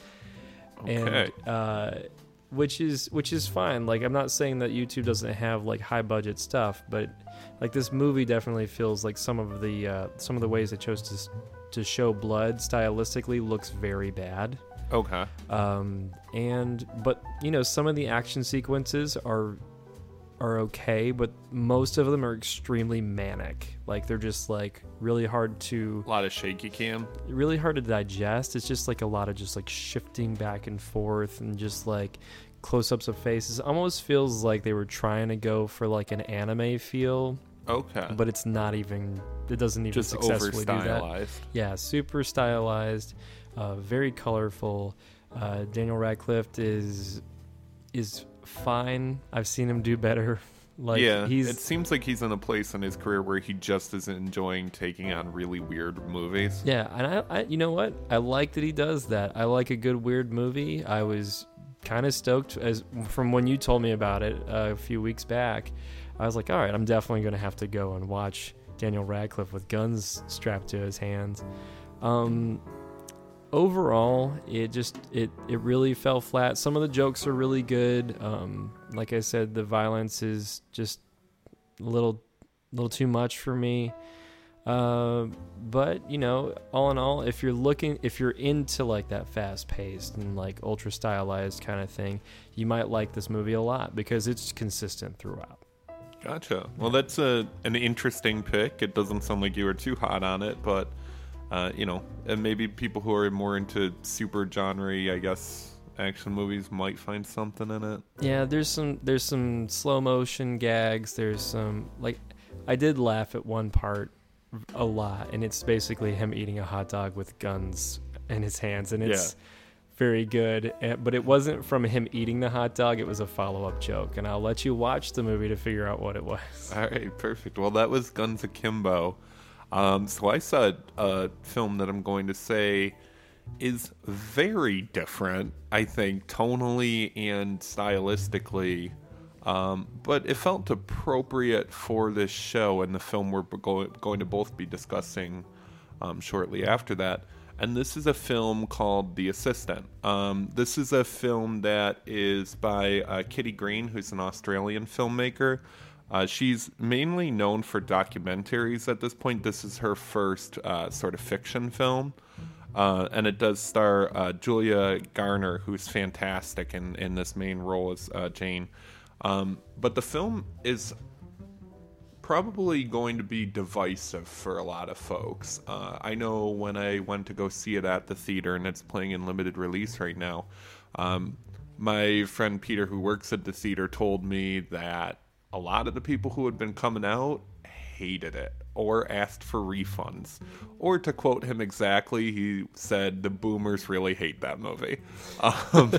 Okay. And uh, which is which is fine. Like, I'm not saying that YouTube doesn't have like high budget stuff, but like this movie definitely feels like some of the uh, some of the ways they chose to to show blood stylistically looks very bad. Okay. Um, and but you know, some of the action sequences are are okay, but most of them are extremely manic. Like, they're just like really hard to a lot of shaky cam, really hard to digest. It's just like a lot of just like shifting back and forth and just like close-ups of faces. Almost feels like they were trying to go for like an anime feel. Okay. but it's not even. It doesn't even Just successfully do that. over-stylized. Yeah, super stylized, uh, very colorful. Uh, Daniel Radcliffe is is fine. I've seen him do better. Like yeah, he's it seems like he's in a place in his career where he just is enjoying taking on really weird movies. yeah, and I, I you know what? I like that he does that. I like a good weird movie. I was kind of stoked as from when you told me about it uh, a few weeks back. I was like, all right, I'm definitely going to have to go and watch Daniel Radcliffe with guns strapped to his hands. Um, overall, it just it it really fell flat. Some of the jokes are really good. Um, like I said, the violence is just a little little too much for me. Uh, but you know, all in all, if you're looking, if you're into like that fast-paced and like ultra stylized kind of thing, you might like this movie a lot because it's consistent throughout. Gotcha. Well, that's a an interesting pick. It doesn't sound like you were too hot on it, but uh, you know, and maybe people who are more into super genre, I guess, action movies might find something in it. Yeah, there's some there's some slow motion gags. There's some like I did laugh at one part a lot, and it's basically him eating a hot dog with guns in his hands, and it's Yeah. very good. And, but it wasn't from him eating the hot dog. It was a follow up joke, and I'll let you watch the movie to figure out what it was. All right, perfect. Well, that was Guns Akimbo. Um, so I saw a film that I'm going to say is very different, I think, tonally and stylistically. Um, but it felt appropriate for this show and the film we're go- going to both be discussing um, shortly after that. And this is a film called The Assistant. Um, this is a film that is by uh, Kitty Green, who's an Australian filmmaker. Uh, she's mainly known for documentaries at this point. This is her first uh, sort of fiction film. Uh, and it does star uh, Julia Garner, who's fantastic in, in this main role as uh, Jane. Um, but the film is probably going to be divisive for a lot of folks. Uh, I know when I went to go see it at the theater, and it's playing in limited release right now, um, my friend Peter, who works at the theater, told me that a lot of the people who had been coming out hated it or asked for refunds. Or to quote him exactly, he said, the boomers really hate that movie. Um,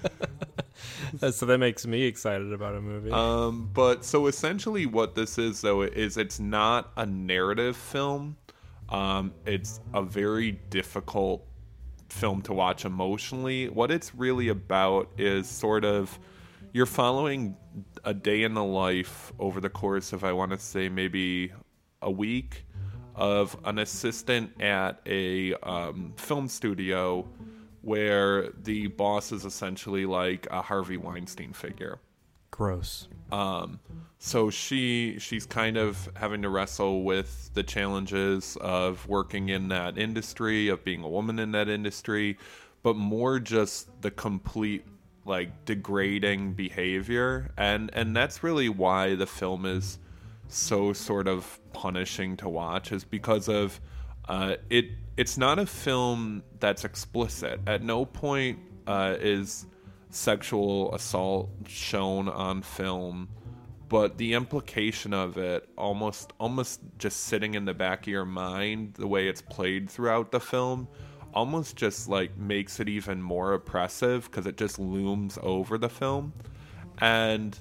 So that makes me excited about a movie. Um, but so essentially what this is, though, is it's not a narrative film. Um, it's a very difficult film to watch emotionally. What it's really about is sort of you're following a day in the life over the course of, I want to say, maybe a week of an assistant at a um, film studio where the boss is essentially like a Harvey Weinstein figure. Gross. Um, so she she's kind of having to wrestle with the challenges of working in that industry, of being a woman in that industry, but more just the complete like degrading behavior, and and that's really why the film is so sort of punishing to watch, is because of uh, it. It's not a film that's explicit. At no point uh, is sexual assault shown on film, but the implication of it almost almost just sitting in the back of your mind, the way it's played throughout the film, almost just like makes it even more oppressive because it just looms over the film. And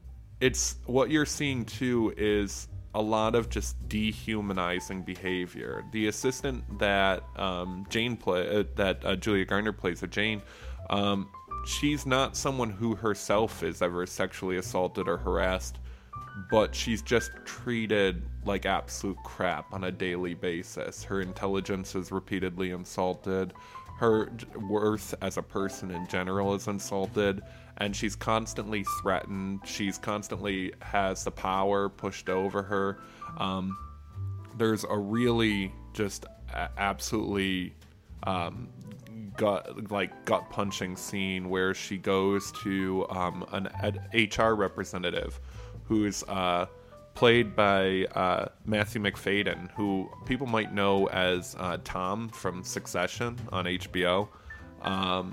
it's what you're seeing too is a lot of just dehumanizing behavior. The assistant that um, Jane play uh, that uh, Julia Garner plays, a Jane, um, she's not someone who herself is ever sexually assaulted or harassed, but she's just treated like absolute crap on a daily basis. Her intelligence is repeatedly insulted. Her worth as a person in general is insulted, and she's constantly threatened. She's constantly has the power pushed over her. Um, there's a really just a- absolutely um, gut like gut punching scene where she goes to um, an, an H R representative who's uh, played by uh, Matthew McFadden, who people might know as uh, Tom from Succession on H B O. Um,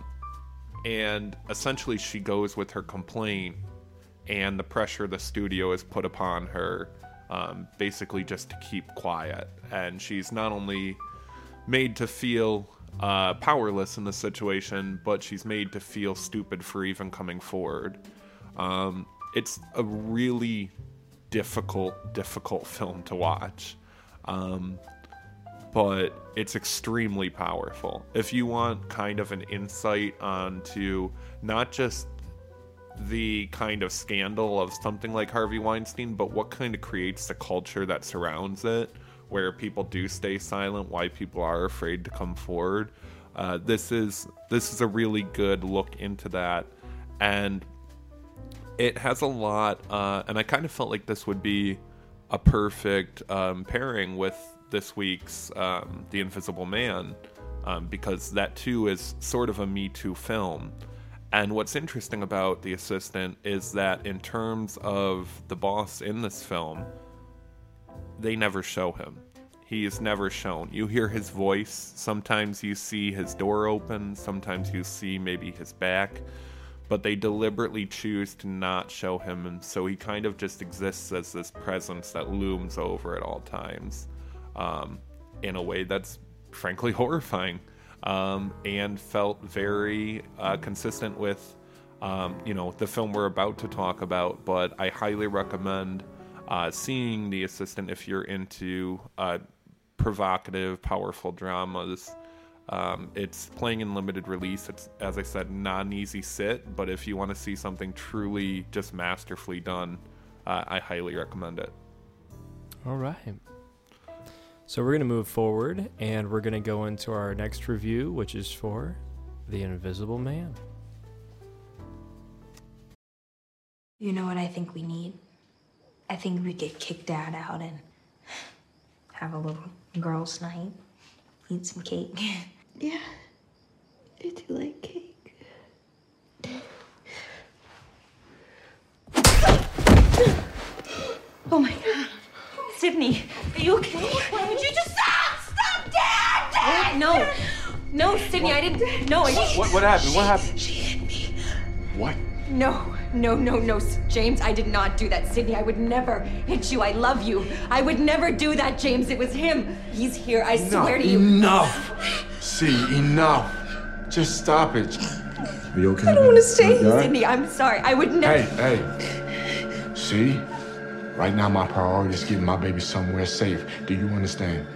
and essentially she goes with her complaint and the pressure the studio has put upon her um, basically just to keep quiet. And she's not only made to feel uh, powerless in the situation, but she's made to feel stupid for even coming forward. Um, it's a really difficult, difficult film to watch. Um, but it's extremely powerful. If you want kind of an insight onto not just the kind of scandal of something like Harvey Weinstein, but what kind of creates the culture that surrounds it, where people do stay silent, why people are afraid to come forward. Uh, this is this is a really good look into that, and it has a lot. Uh, and I kind of felt like this would be a perfect um, pairing with this week's um, The Invisible Man, um, because that too is sort of a Me Too film. And what's interesting about The Assistant is that in terms of the boss in this film, they never show him. He is never shown. You hear his voice. Sometimes you see his door open. Sometimes you see maybe his back. But they deliberately choose to not show him. And so he kind of just exists as this presence that looms over at all times. Um, in a way that's frankly horrifying. Um, and felt very uh, consistent with, um, you know, the film we're about to talk about. But I highly recommend uh, seeing The Assistant if you're into uh, provocative, powerful dramas. Um, it's playing in limited release. It's, as I said, not an easy sit. But if you want to see something truly just masterfully done, uh, I highly recommend it. All right. So we're going to move forward, and we're going to go into our next review, which is for The Invisible Man. You know what I think we need? I think we get kicked Dad out and have a little girls' night, eat some cake. Yeah, I do like cake. Oh my God. Sydney, are you okay? Why would you just stop? Stop, Dad! Dad! No. No, Sydney, I didn't. No, I What, what, what happened? What happened? She hit me. What? No, no, no, no, James, I did not do that. Sydney, I would never hit you. I love you. I would never do that, James. It was him. He's here. I swear to you. Enough. See, enough. Just stop it. Are you okay? I don't want to stay. Sydney, I'm sorry. I would never. Hey, hey. See? Right now, my priority is getting my baby somewhere safe. Do you understand?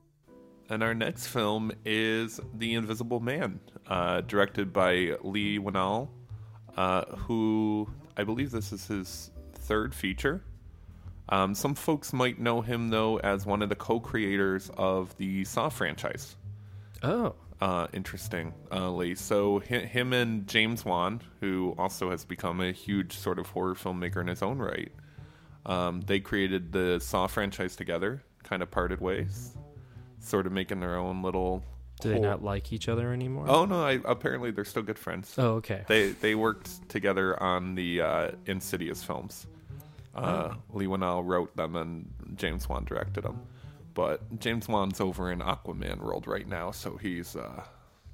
And our next film is The Invisible Man, uh, directed by Leigh Whannell, uh, who I believe this is his third feature. Um, some folks might know him, though, as one of the co-creators of the Saw franchise. Oh. Uh, interesting, uh, Lee. So hi- him and James Wan, who also has become a huge sort of horror filmmaker in his own right, Um, they created the Saw franchise together, kind of parted ways, sort of making their own little... Do they whole... not like each other anymore? Oh, no, I, apparently they're still good friends. Oh, okay. They they worked together on the uh, Insidious films. Uh, oh. Leigh Whannell wrote them and James Wan directed them. But James Wan's over in Aquaman world right now, so he's... Uh,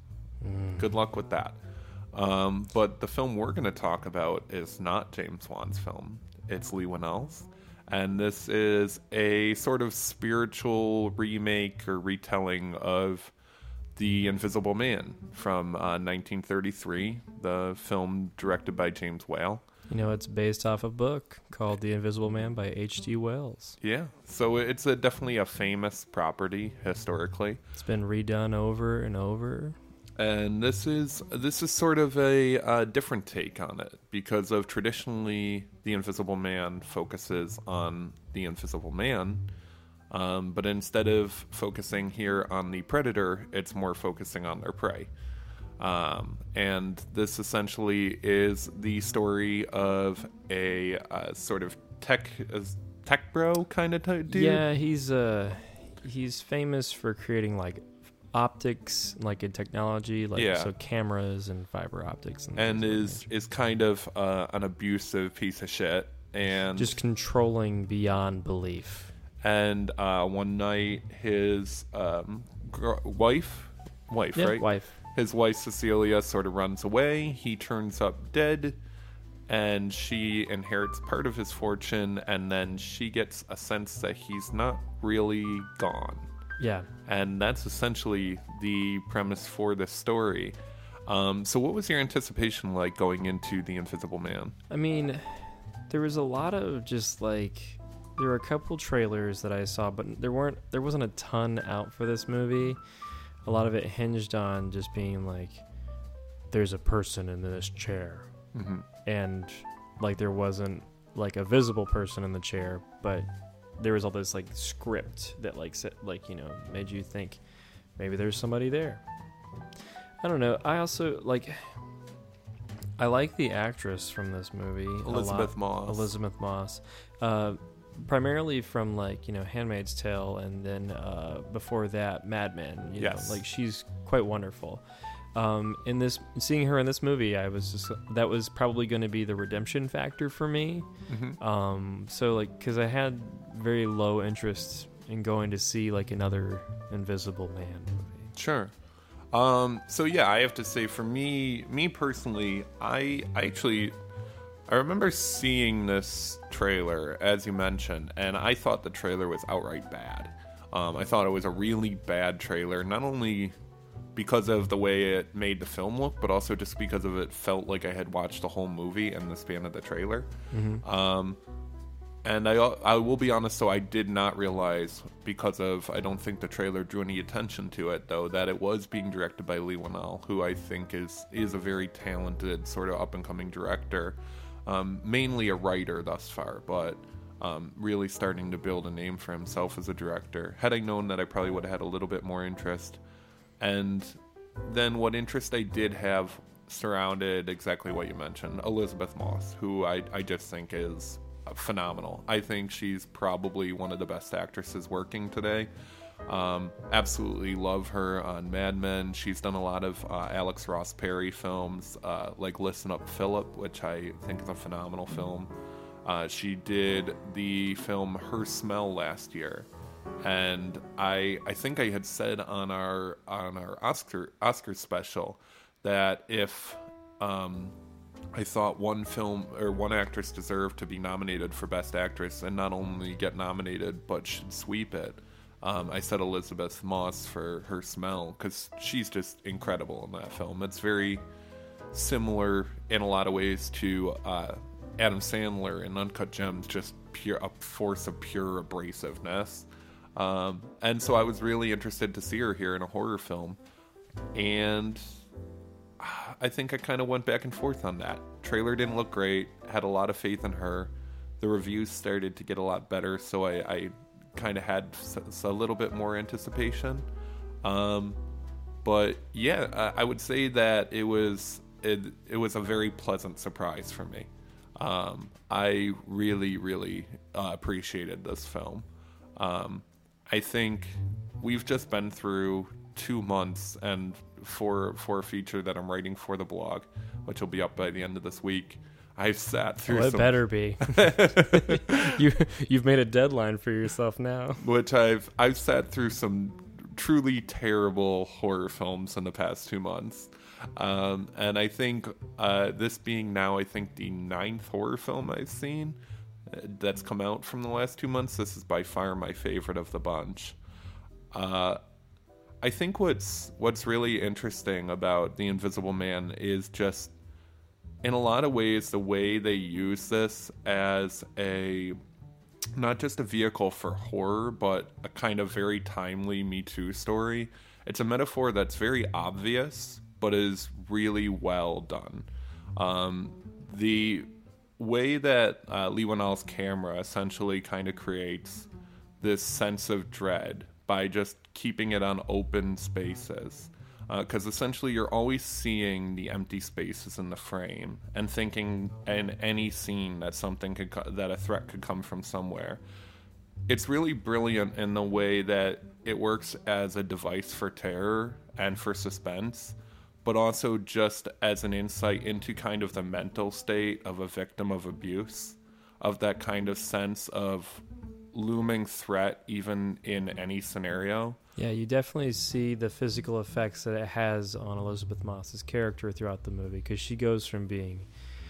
mm. Good luck with that. Um, but the film we're going to talk about is not James Wan's film. It's Leigh Whannell's, and this is a sort of spiritual remake or retelling of The Invisible Man from uh, nineteen thirty-three, the film directed by James Whale. You know, it's based off a book called The Invisible Man by H G Wells. Yeah, so it's a, definitely a famous property historically. It's been redone over and over. And this is this is sort of a uh, different take on it, because of traditionally The Invisible Man focuses on the Invisible Man, um, but instead of focusing here on the predator, it's more focusing on their prey. Um, and this essentially is the story of a uh, sort of tech uh, tech bro kind of t- dude. Yeah, he's uh he's famous for creating like optics, like in technology, like yeah. so cameras and fiber optics, and, and is is kind of uh, an abusive piece of shit, and just controlling beyond belief. And uh, one night, his um, gr- wife, wife, yeah, right, wife, his wife Cecilia sort of runs away. He turns up dead, and she inherits part of his fortune, and then she gets a sense that he's not really gone. Yeah. And that's essentially the premise for this story. Um, so what was your anticipation like going into The Invisible Man? I mean, there was a lot of just like, there were a couple trailers that I saw, but there weren't, there wasn't a ton out for this movie. A lot of it hinged on just being like, there's a person in this chair. Mm-hmm. And like there wasn't like a visible person in the chair, but there was all this like script that like set, like, you know, made you think maybe there's somebody there. I don't know. I also like, I like the actress from this movie. Elizabeth a lot. Moss. Elizabeth Moss. Uh, primarily from like, you know, Handmaid's Tale, and then uh, before that, Mad Men. You yes. know, like she's quite wonderful. Um, in this, seeing her in this movie, I was just, that was probably going to be the redemption factor for me. Mm-hmm. Um, so like, cause I had very low interest in going to see like another Invisible Man movie. Sure. Um, so yeah, I have to say for me, me personally, I, I actually, I remember seeing this trailer, as you mentioned, and I thought the trailer was outright bad. Um, I thought it was a really bad trailer, not only because of the way it made the film look, but also just because of it felt like I had watched the whole movie in the span of the trailer. Mm-hmm. Um, and I, I will be honest, so I did not realize, because of, I don't think the trailer drew any attention to it, though, that it was being directed by Leigh Whannell, who I think is, is a very talented, sort of up-and-coming director. Um, mainly a writer thus far, but um, really starting to build a name for himself as a director. Had I known that, I probably would have had a little bit more interest. And then what interest I did have surrounded exactly what you mentioned, Elizabeth Moss, who I, I just think is phenomenal. I think she's probably one of the best actresses working today. Um, absolutely love her on Mad Men. She's done a lot of uh, Alex Ross Perry films, uh, like Listen Up, Philip, which I think is a phenomenal film. Uh, she did the film Her Smell last year. And I I think I had said on our on our Oscar Oscar special that if um, I thought one film or one actress deserved to be nominated for Best Actress and not only get nominated but should sweep it, um, I said Elizabeth Moss for Her Smell, because she's just incredible in that film. It's very similar in a lot of ways to uh, Adam Sandler in Uncut Gems, just pure a force of pure abrasiveness. Um, and so I was really interested to see her here in a horror film, and I think I kind of went back and forth on that. Trailer didn't look great, had a lot of faith in her. The reviews started to get a lot better, so I, I kind of had s- a little bit more anticipation. Um, but yeah, I, I would say that it was it, it was a very pleasant surprise for me. Um, I really, really uh, appreciated this film. Um, I think we've just been through two months, and for for a feature that I'm writing for the blog, which will be up by the end of this week, I've sat through. Oh, it some, better be. you you've made a deadline for yourself now. Which I've I've sat through some truly terrible horror films in the past two months, um, and I think uh, this being now I think the ninth horror film I've seen that's come out from the last two months, this is by far my favorite of the bunch. Uh, I think what's what's really interesting about The Invisible Man is just, in a lot of ways, the way they use this as a, not just a vehicle for horror, but a kind of very timely Me Too story. It's a metaphor that's very obvious, but is really well done. Um, the way that uh, Leigh Whannell's camera essentially kind of creates this sense of dread by just keeping it on open spaces, because uh, essentially you're always seeing the empty spaces in the frame and thinking in any scene that something could co- that a threat could come from somewhere. It's really brilliant in the way that it works as a device for terror and for suspense, but also just as an insight into kind of the mental state of a victim of abuse, of that kind of sense of looming threat even in any scenario. Yeah, you definitely see the physical effects that it has on Elizabeth Moss's character throughout the movie, because she goes from being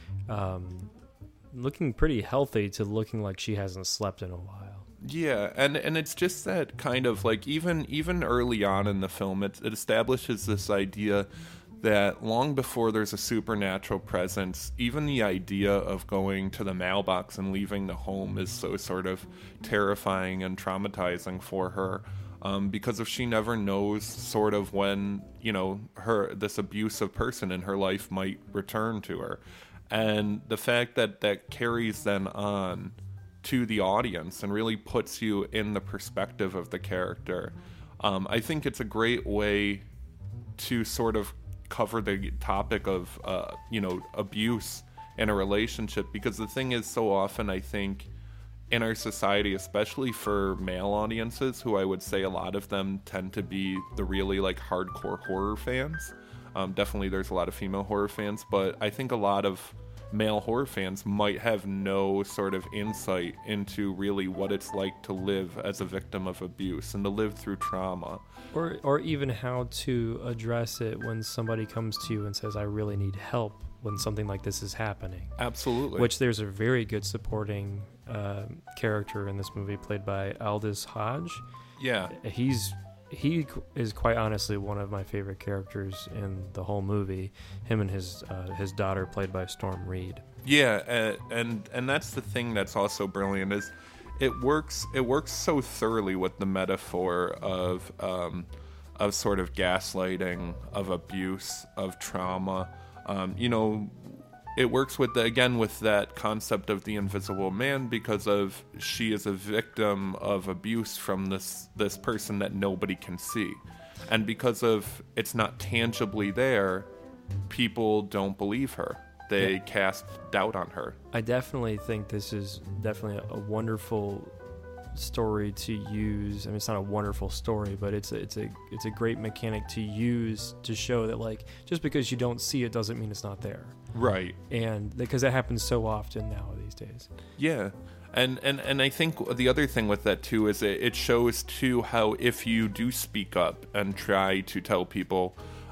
um, looking pretty healthy to looking like she hasn't slept in a while. Yeah, and and it's just that kind of like even even early on in the film, it, it establishes this idea that long before there's a supernatural presence, even the idea of going to the mailbox and leaving the home is so sort of terrifying and traumatizing for her. Um, because if she never knows sort of when, you know, her this abusive person in her life might return to her. And the fact that that carries then on to the audience and really puts you in the perspective of the character. Um, I think it's a great way to sort of cover the topic of, uh, you know, abuse in a relationship, because the thing is, so often I think in our society, especially for male audiences, who I would say a lot of them tend to be the really like hardcore horror fans. Um, definitely there's a lot of female horror fans, but I think a lot of male horror fans might have no sort of insight into really what it's like to live as a victim of abuse and to live through trauma. Or or even how to address it when somebody comes to you and says, I really need help when something like this is happening. Absolutely. Which there's a very good supporting uh, character in this movie played by Aldous Hodge. Yeah. He's he is quite honestly one of my favorite characters in the whole movie. Him and his uh, his daughter, played by Storm Reed. Yeah, uh, and and that's the thing that's also brilliant is it works it works so thoroughly with the metaphor of um, of sort of gaslighting, of abuse, of trauma. Um, you know, it works with the, again with that concept of the invisible man, because of she is a victim of abuse from this this person that nobody can see, and because of it's not tangibly there, people don't believe her. They yeah. cast doubt on her. I definitely think this is definitely a, a wonderful story to use. I mean, it's not a wonderful story, but it's a, it's a it's a great mechanic to use to show that, like, just because you don't see it doesn't mean it's not there. Right. And because that happens so often now these days. Yeah. And, and and I think the other thing with that too is it, it shows too how if you do speak up and try to tell people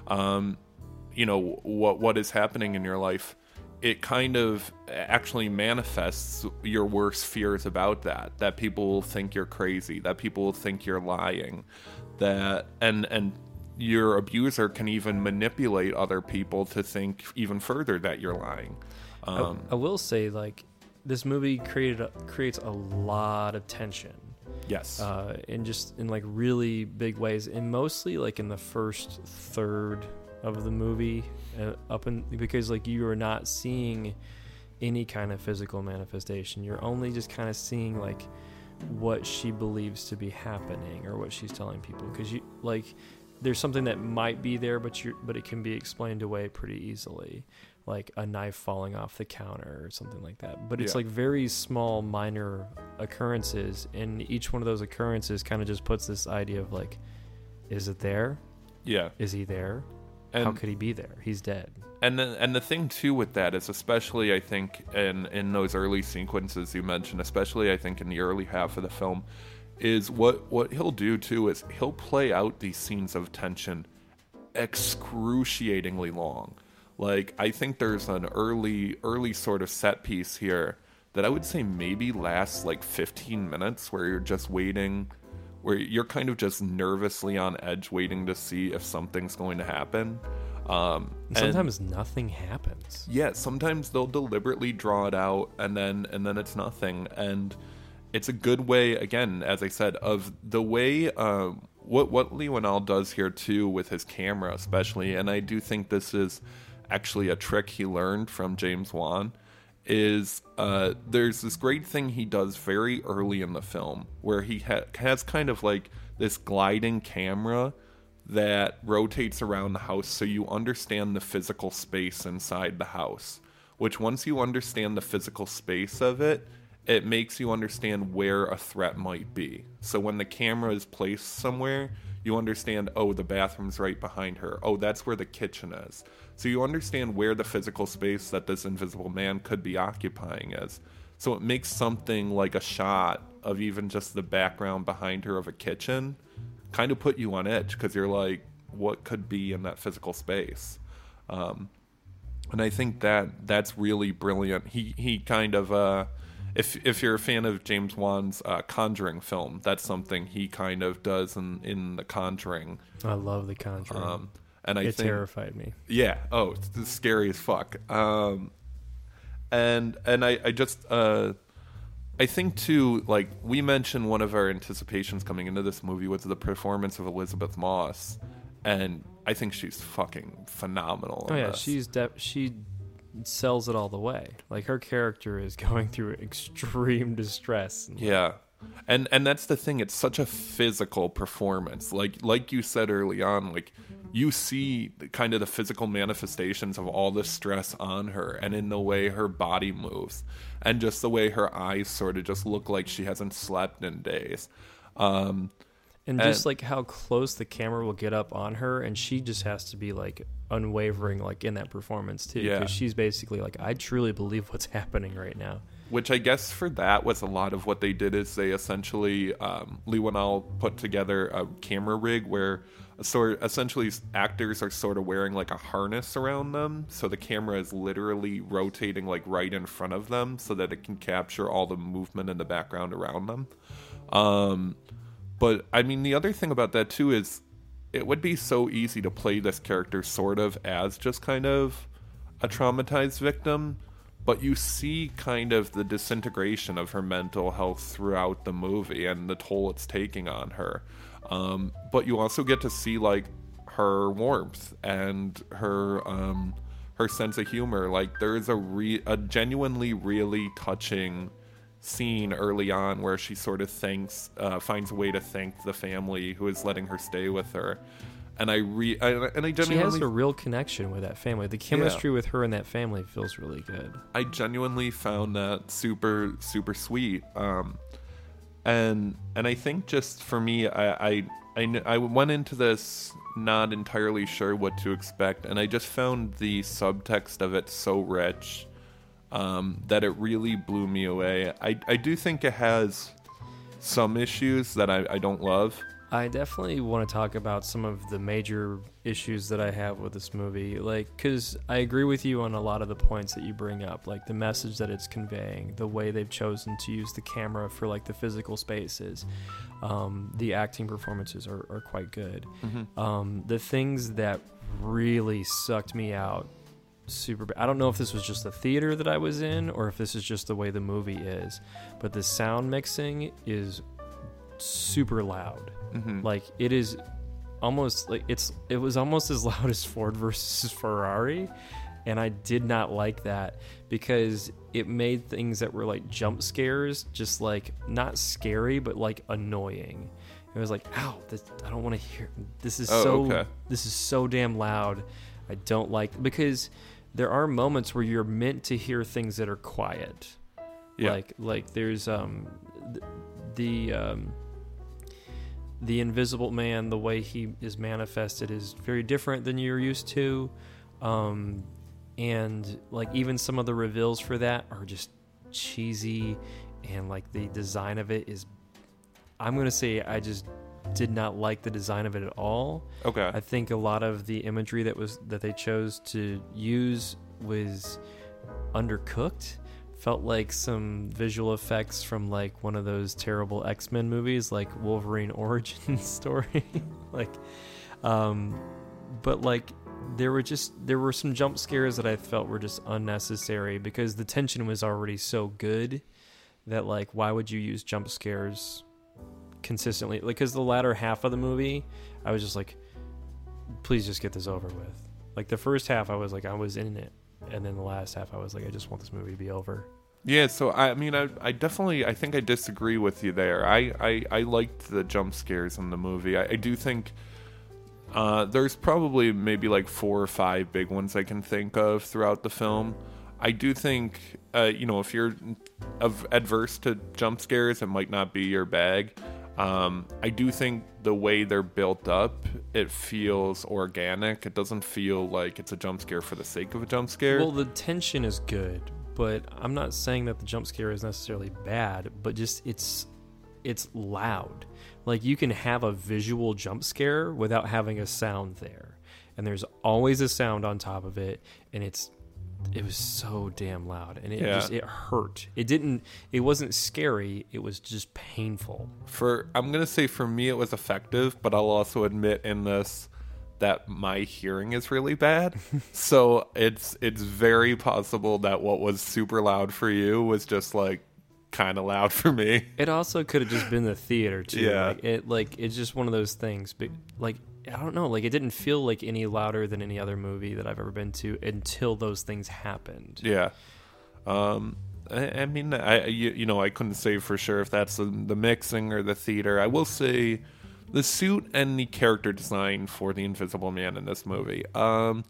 um you know what what is happening in your life, it kind of actually manifests your worst fears about that, that people will think you're crazy, that people will think you're lying, that and and your abuser can even manipulate other people to think even further that you're lying. Um, I, I will say, like, this movie created a, creates a lot of tension. Yes. Uh, in just in like really big ways, and mostly like in the first third of the movie, uh, up in because like you are not seeing any kind of physical manifestation. You're only just kind of seeing like what she believes to be happening or what she's telling people, because you like there's something that might be there, but you but it can be explained away pretty easily, like a knife falling off the counter or something like that. But it's yeah. like very small, minor occurrences, and each one of those occurrences kind of just puts this idea of like, is it there? Yeah. Is he there? And how could he be there? He's dead. And the, and the thing too with that is, especially I think in in those early sequences you mentioned, especially I think in the early half of the film, is what what he'll do too is he'll play out these scenes of tension excruciatingly long. Like, I think there's an early early sort of set piece here that I would say maybe lasts like fifteen minutes, where you're just waiting, where you're kind of just nervously on edge waiting to see if something's going to happen. Um, and sometimes and, nothing happens. Yeah, sometimes they'll deliberately draw it out, and then and then it's nothing. And it's a good way, again, as I said, of the way um, what what Leigh Whannell does here too with his camera, especially. And I do think this is actually a trick he learned from James Wan. Is uh, there's this great thing he does very early in the film where he ha- has kind of like this gliding camera that rotates around the house, so you understand the physical space inside the house, which once you understand the physical space of it, it makes you understand where a threat might be. So when the camera is placed somewhere, you understand, oh, the bathroom's right behind her. Oh, that's where the kitchen is. So you understand where the physical space that this invisible man could be occupying is. So it makes something like a shot of even just the background behind her of a kitchen kind of put you on edge, because you're like, what could be in that physical space? Um, And I think that that's really brilliant. He he kind of uh, if if you're a fan of James Wan's uh, Conjuring film, that's something he kind of does in, in The Conjuring. I love The Conjuring. Um, and I it think, terrified me. Yeah. Oh, it's scary as fuck. Um, and and I I just uh, I think too, like we mentioned, one of our anticipations coming into this movie was the performance of Elizabeth Moss, and I think she's fucking phenomenal. Oh yeah, this. she's de- she sells it all the way. Like her character is going through extreme distress. Yeah, and and that's the thing. It's such a physical performance. Like like you said early on, like you see kind of the physical manifestations of all the stress on her, and in the way her body moves, and just the way her eyes sort of just look like she hasn't slept in days. Um, And just, and, like, how close the camera will get up on her, and she just has to be, like, unwavering, like, in that performance, too. Yeah. Because she's basically like, I truly believe what's happening right now. Which I guess for that was a lot of what they did is they essentially, um, Leigh Whannell put together a camera rig where a sort essentially actors are sort of wearing, like, a harness around them. So the camera is literally rotating, like, right in front of them so that it can capture all the movement in the background around them. Um... But, I mean, the other thing about that, too, is it would be so easy to play this character sort of as just kind of a traumatized victim, but you see kind of the disintegration of her mental health throughout the movie and the toll it's taking on her. Um, but you also get to see, like, her warmth and her um, her sense of humor. Like, there's a, re- a genuinely really touching scene early on where she sort of thanks uh, finds a way to thank the family who is letting her stay with her, and I re I, and I genuinely she has a real connection with that family. The chemistry yeah. with her and that family feels really good. I genuinely found that super super sweet, um, and and I think just for me, I I I, I went into this not entirely sure what to expect, and I just found the subtext of it so rich. Um, that it really blew me away. I, I do think it has some issues that I, I don't love. I definitely want to talk about some of the major issues that I have with this movie. Like, because I agree with you on a lot of the points that you bring up. Like, the message that it's conveying, the way they've chosen to use the camera for, like, the physical spaces. Um, the acting performances are, are quite good. Mm-hmm. Um, the things that really sucked me out super bad. I don't know if this was just the theater that I was in or if this is just the way the movie is, but the sound mixing is super loud. Mm-hmm. Like it is almost like it's it was almost as loud as Ford versus Ferrari, and I did not like that because it made things that were like jump scares just like not scary but like annoying. It was like, ow, this, I don't want to hear this is oh, so okay. this is so damn loud. I don't like because there are moments where you're meant to hear things that are quiet. Yeah. Like like there's um the, the um the Invisible Man, the way he is manifested is very different than you're used to. Um and like even some of the reveals for that are just cheesy, and like the design of it is I'm going to say I just did not like the design of it at all. Okay. I think a lot of the imagery that was that they chose to use was undercooked. Felt like some visual effects from like one of those terrible X-Men movies, like Wolverine Origin Story. like, um, but like there were just there were some jump scares that I felt were just unnecessary because the tension was already so good that like why would you use jump scares consistently? Like, because the latter half of the movie I was just like, please just get this over with. Like the first half I was like I was in it, and then the last half I was like I just want this movie to be over. Yeah, so I mean I I definitely I think I disagree with you there. I I, I liked the jump scares in the movie. I, I do think uh, there's probably maybe like four or five big ones I can think of throughout the film. I do think, uh, you know, if you're of adverse to jump scares, it might not be your bag. Um, I do think the way they're built up, it feels organic. It doesn't feel like it's a jump scare for the sake of a jump scare. Well, the tension is good, but I'm not saying that the jump scare is necessarily bad, but just it's it's loud. Like you can have a visual jump scare without having a sound there. And there's always a sound on top of it, and it's it was so damn loud, and it Yeah. just it hurt. It didn't. It wasn't scary. It was just painful. For I'm gonna say for me it was effective, but I'll also admit in this that my hearing is really bad. So it's it's very possible that what was super loud for you was just like kind of loud for me. It also could have just been the theater too. Yeah. Like, it like it's just one of those things. But like I don't know. Like it didn't feel like any louder than any other movie that I've ever been to until those things happened. Yeah. Um, I, I mean, I you, you know I couldn't say for sure if that's the, the mixing or the theater. I will say the suit and the character design for the Invisible Man in this movie. Um,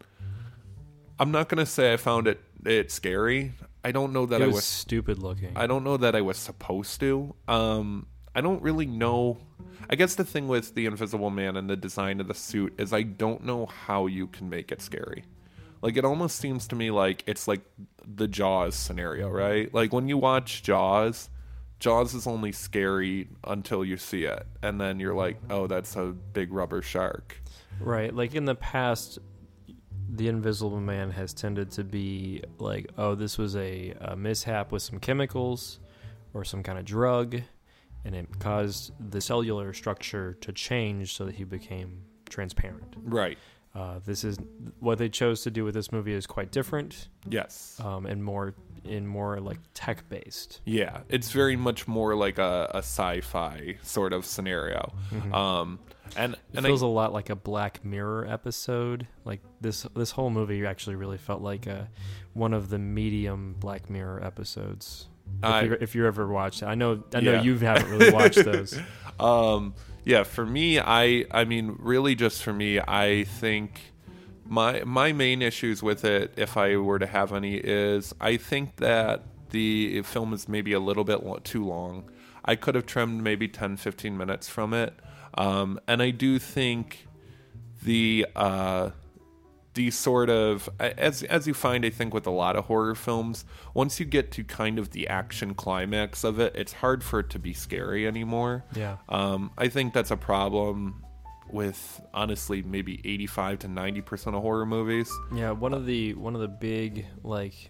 I'm not gonna say I found it it scary. I don't know that It I was was stupid looking. I don't know that I was supposed to. Um, I don't really know. I guess the thing with the Invisible Man and the design of the suit is I don't know how you can make it scary. Like, it almost seems to me like it's like the Jaws scenario, right? Like, when you watch Jaws, Jaws is only scary until you see it. And then you're like, oh, that's a big rubber shark. Right. Like in the past, the Invisible Man has tended to be like, oh, this was a, a mishap with some chemicals or some kind of drug, and it caused the cellular structure to change so that he became transparent. Right. Uh, this is what they chose to do with this movie is quite different. Yes. Um, and more in more like tech based. Yeah, it's very much more like a, a sci-fi sort of scenario. Mhm. Um, and It and feels I, a lot like a Black Mirror episode. Like this, this whole movie actually really felt like a one of the medium Black Mirror episodes. If, I- you if you ever watched it, I know, I know Yeah. you haven't really watched those. um, yeah, for me, I I mean, really, just for me, I think my my main issues with it, if I were to have any, is I think that the film is maybe a little bit lo- too long. I could have trimmed maybe ten, fifteen minutes from it, um, and I do think the uh, the sort of as as you find, I think with a lot of horror films, once you get to kind of the action climax of it, it's hard for it to be scary anymore. Yeah. Um, I think that's a problem with honestly maybe eighty-five to ninety percent of horror movies. Yeah, one of the one of the big like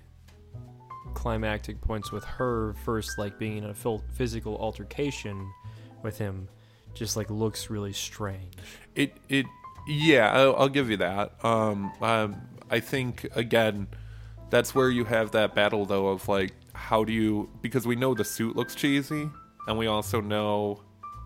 climactic points with her first, like being in a phil- physical altercation with him, just like looks really strange. It it yeah, I'll, I'll give you that. Um, um, I think again, that's where you have that battle though of like, how do you, because we know the suit looks cheesy, and we also know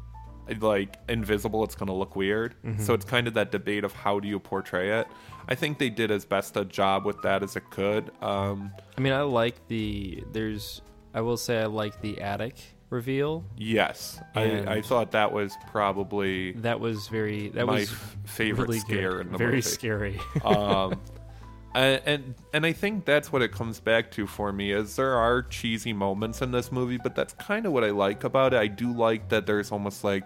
like invisible, it's gonna look weird. Mhm. So it's kind of that debate of how do you portray it. I think they did as best a job with that as it could. Um, I mean, I like the there's. I will say I like the attic reveal. yes, I, And- I thought that was probably That was very. That my was f- favorite really scare good. in the very movie. scary. um, and, and and I think that's what it comes back to for me is there are cheesy moments in this movie, but that's kind of what I like about it. I do like that there's almost like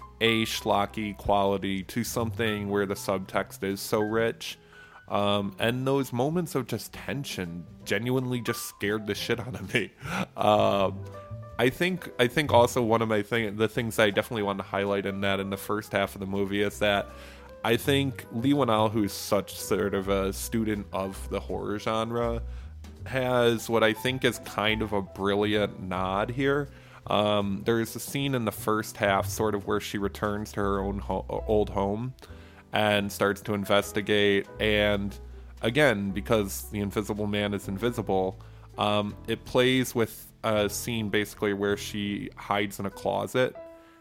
a schlocky quality to something where the subtext is so rich. Um, and those moments of just tension genuinely just scared the shit out of me. Um, I think I think also one of my thing the things I definitely want to highlight in that in the first half of the movie is that I think Leigh Whannell, who's such sort of a student of the horror genre, has what I think is kind of a brilliant nod here. Um, there's a scene in the first half sort of where she returns to her own ho- old home and starts to investigate, and again, because the Invisible Man is invisible, um, it plays with a scene basically where she hides in a closet,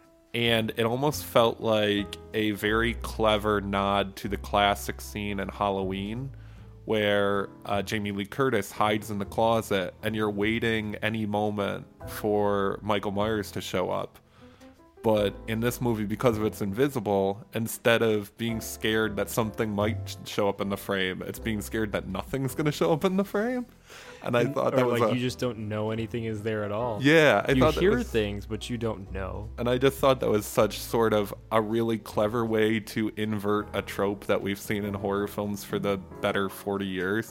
and it almost felt like a very clever nod to the classic scene in Halloween where uh, Jamie Lee Curtis hides in the closet and you're waiting any moment for Michael Myers to show up. But in this movie, because of it's invisible, instead of being scared that something might show up in the frame, it's being scared that nothing's going to show up in the frame. And I thought that or was like a, you just don't know anything is there at all. Yeah, I you thought that hear was- things, but you don't know. And I just thought that was such sort of a really clever way to invert a trope that we've seen in horror films for the better forty years.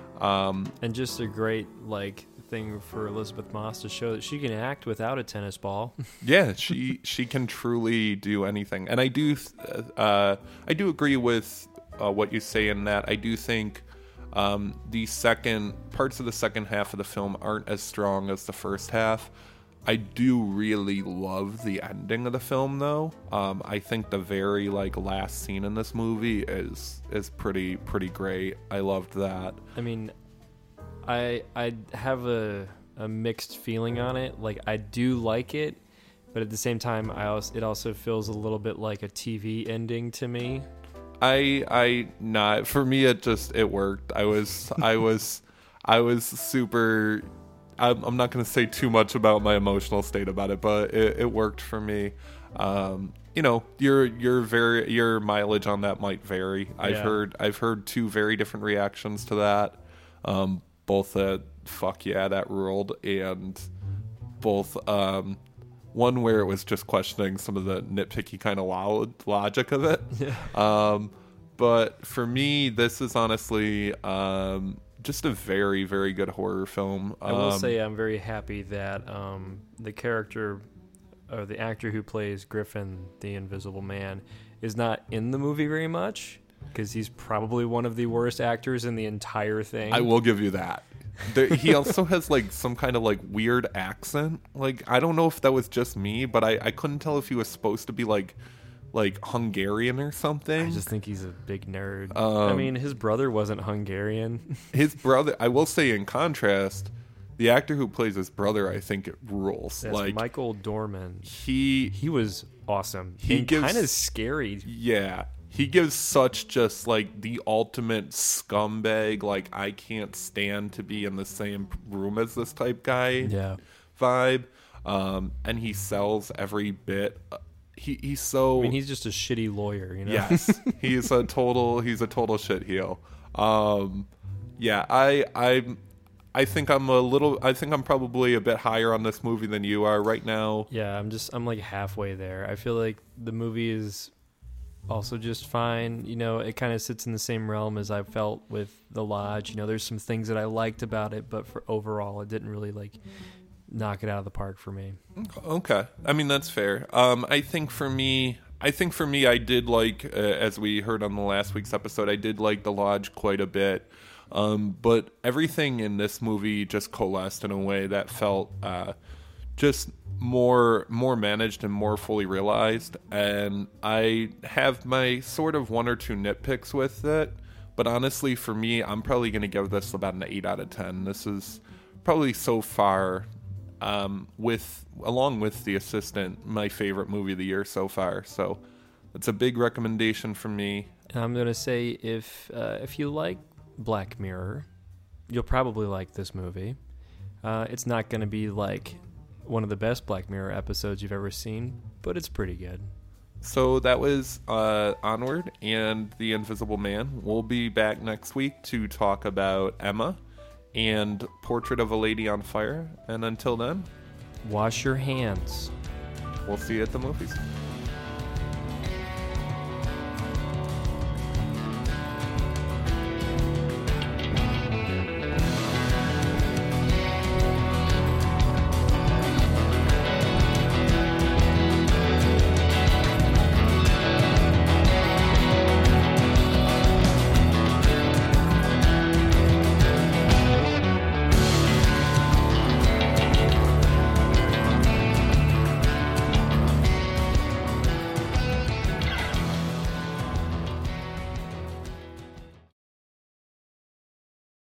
Um, And just a great like thing for Elizabeth Moss to show that she can act without a tennis ball. yeah, she she can truly do anything. And I do uh, I do agree with uh, what you say in that. I do think Um, the second parts of the second half of the film aren't as strong as the first half. I do really love the ending of the film, though. Um, I think the very like last scene in this movie is is pretty pretty great. I loved that. I mean, I I have a a mixed feeling on it. Like, I do like it, but at the same time, I also it also feels a little bit like a T V ending to me. I I not for me it just it worked. I was I was I was super. I'm, I'm not going to say too much about my emotional state about it, but it, it worked for me. Um, you know, your your very your mileage on that might vary. I've Yeah. heard I've heard two very different reactions to that. Um, both that fuck yeah that ruled, and both um, one where it was just questioning some of the nitpicky kind of lo- logic of it. Yeah. Um, but for me, this is honestly um, just a very, very good horror film. I will Um, say I'm very happy that um, the character or the actor who plays Griffin, the Invisible Man, is not in the movie very much, because he's probably one of the worst actors in the entire thing. I will give you that. There, he also has like some kind of like weird accent. Like, I don't know if that was just me, but I, I couldn't tell if he was supposed to be like like Hungarian or something. I just think he's a big nerd. Um, I mean, his brother wasn't Hungarian. His brother, I will say, in contrast, the actor who plays his brother, I think it rules. That's like Michael Dorman. he He was awesome. He and gives- kind of scary. Yeah. He gives such just like the ultimate scumbag, like I can't stand to be in the same room as this type guy Yeah. vibe. Um, and he sells every bit. Uh, He he's so I mean, he's just a shitty lawyer, you know? yes, he's a total he's a total shitheel. Um, yeah, I I I think I'm a little I think I'm probably a bit higher on this movie than you are right now. Yeah, I'm just I'm like halfway there. I feel like the movie is also just fine. You know, it kind of sits in the same realm as I felt with The Lodge. You know, there's some things that I liked about it, but for overall, it didn't really like knock it out of the park for me. Okay, I mean that's fair. Um, I think for me, I think for me, I did like, uh, as we heard on the last week's episode, I did like The Lodge quite a bit. Um, but everything in this movie just coalesced in a way that felt uh, just more more managed and more fully realized. And I have my sort of one or two nitpicks with it, but honestly, for me, I'm probably going to give this about an eight out of ten. This is probably so far, um, with along with The Assistant, my favorite movie of the year so far. So it's a big recommendation from me. And I'm gonna say if uh, if you like Black Mirror, you'll probably like this movie. Uh, it's not gonna be like one of the best Black Mirror episodes you've ever seen, but it's pretty good. So that was uh, Onward and The Invisible Man. We'll be back next week to talk about Emma and Portrait of a Lady on Fire. And until then, Wash your hands. we'll see you at the movies.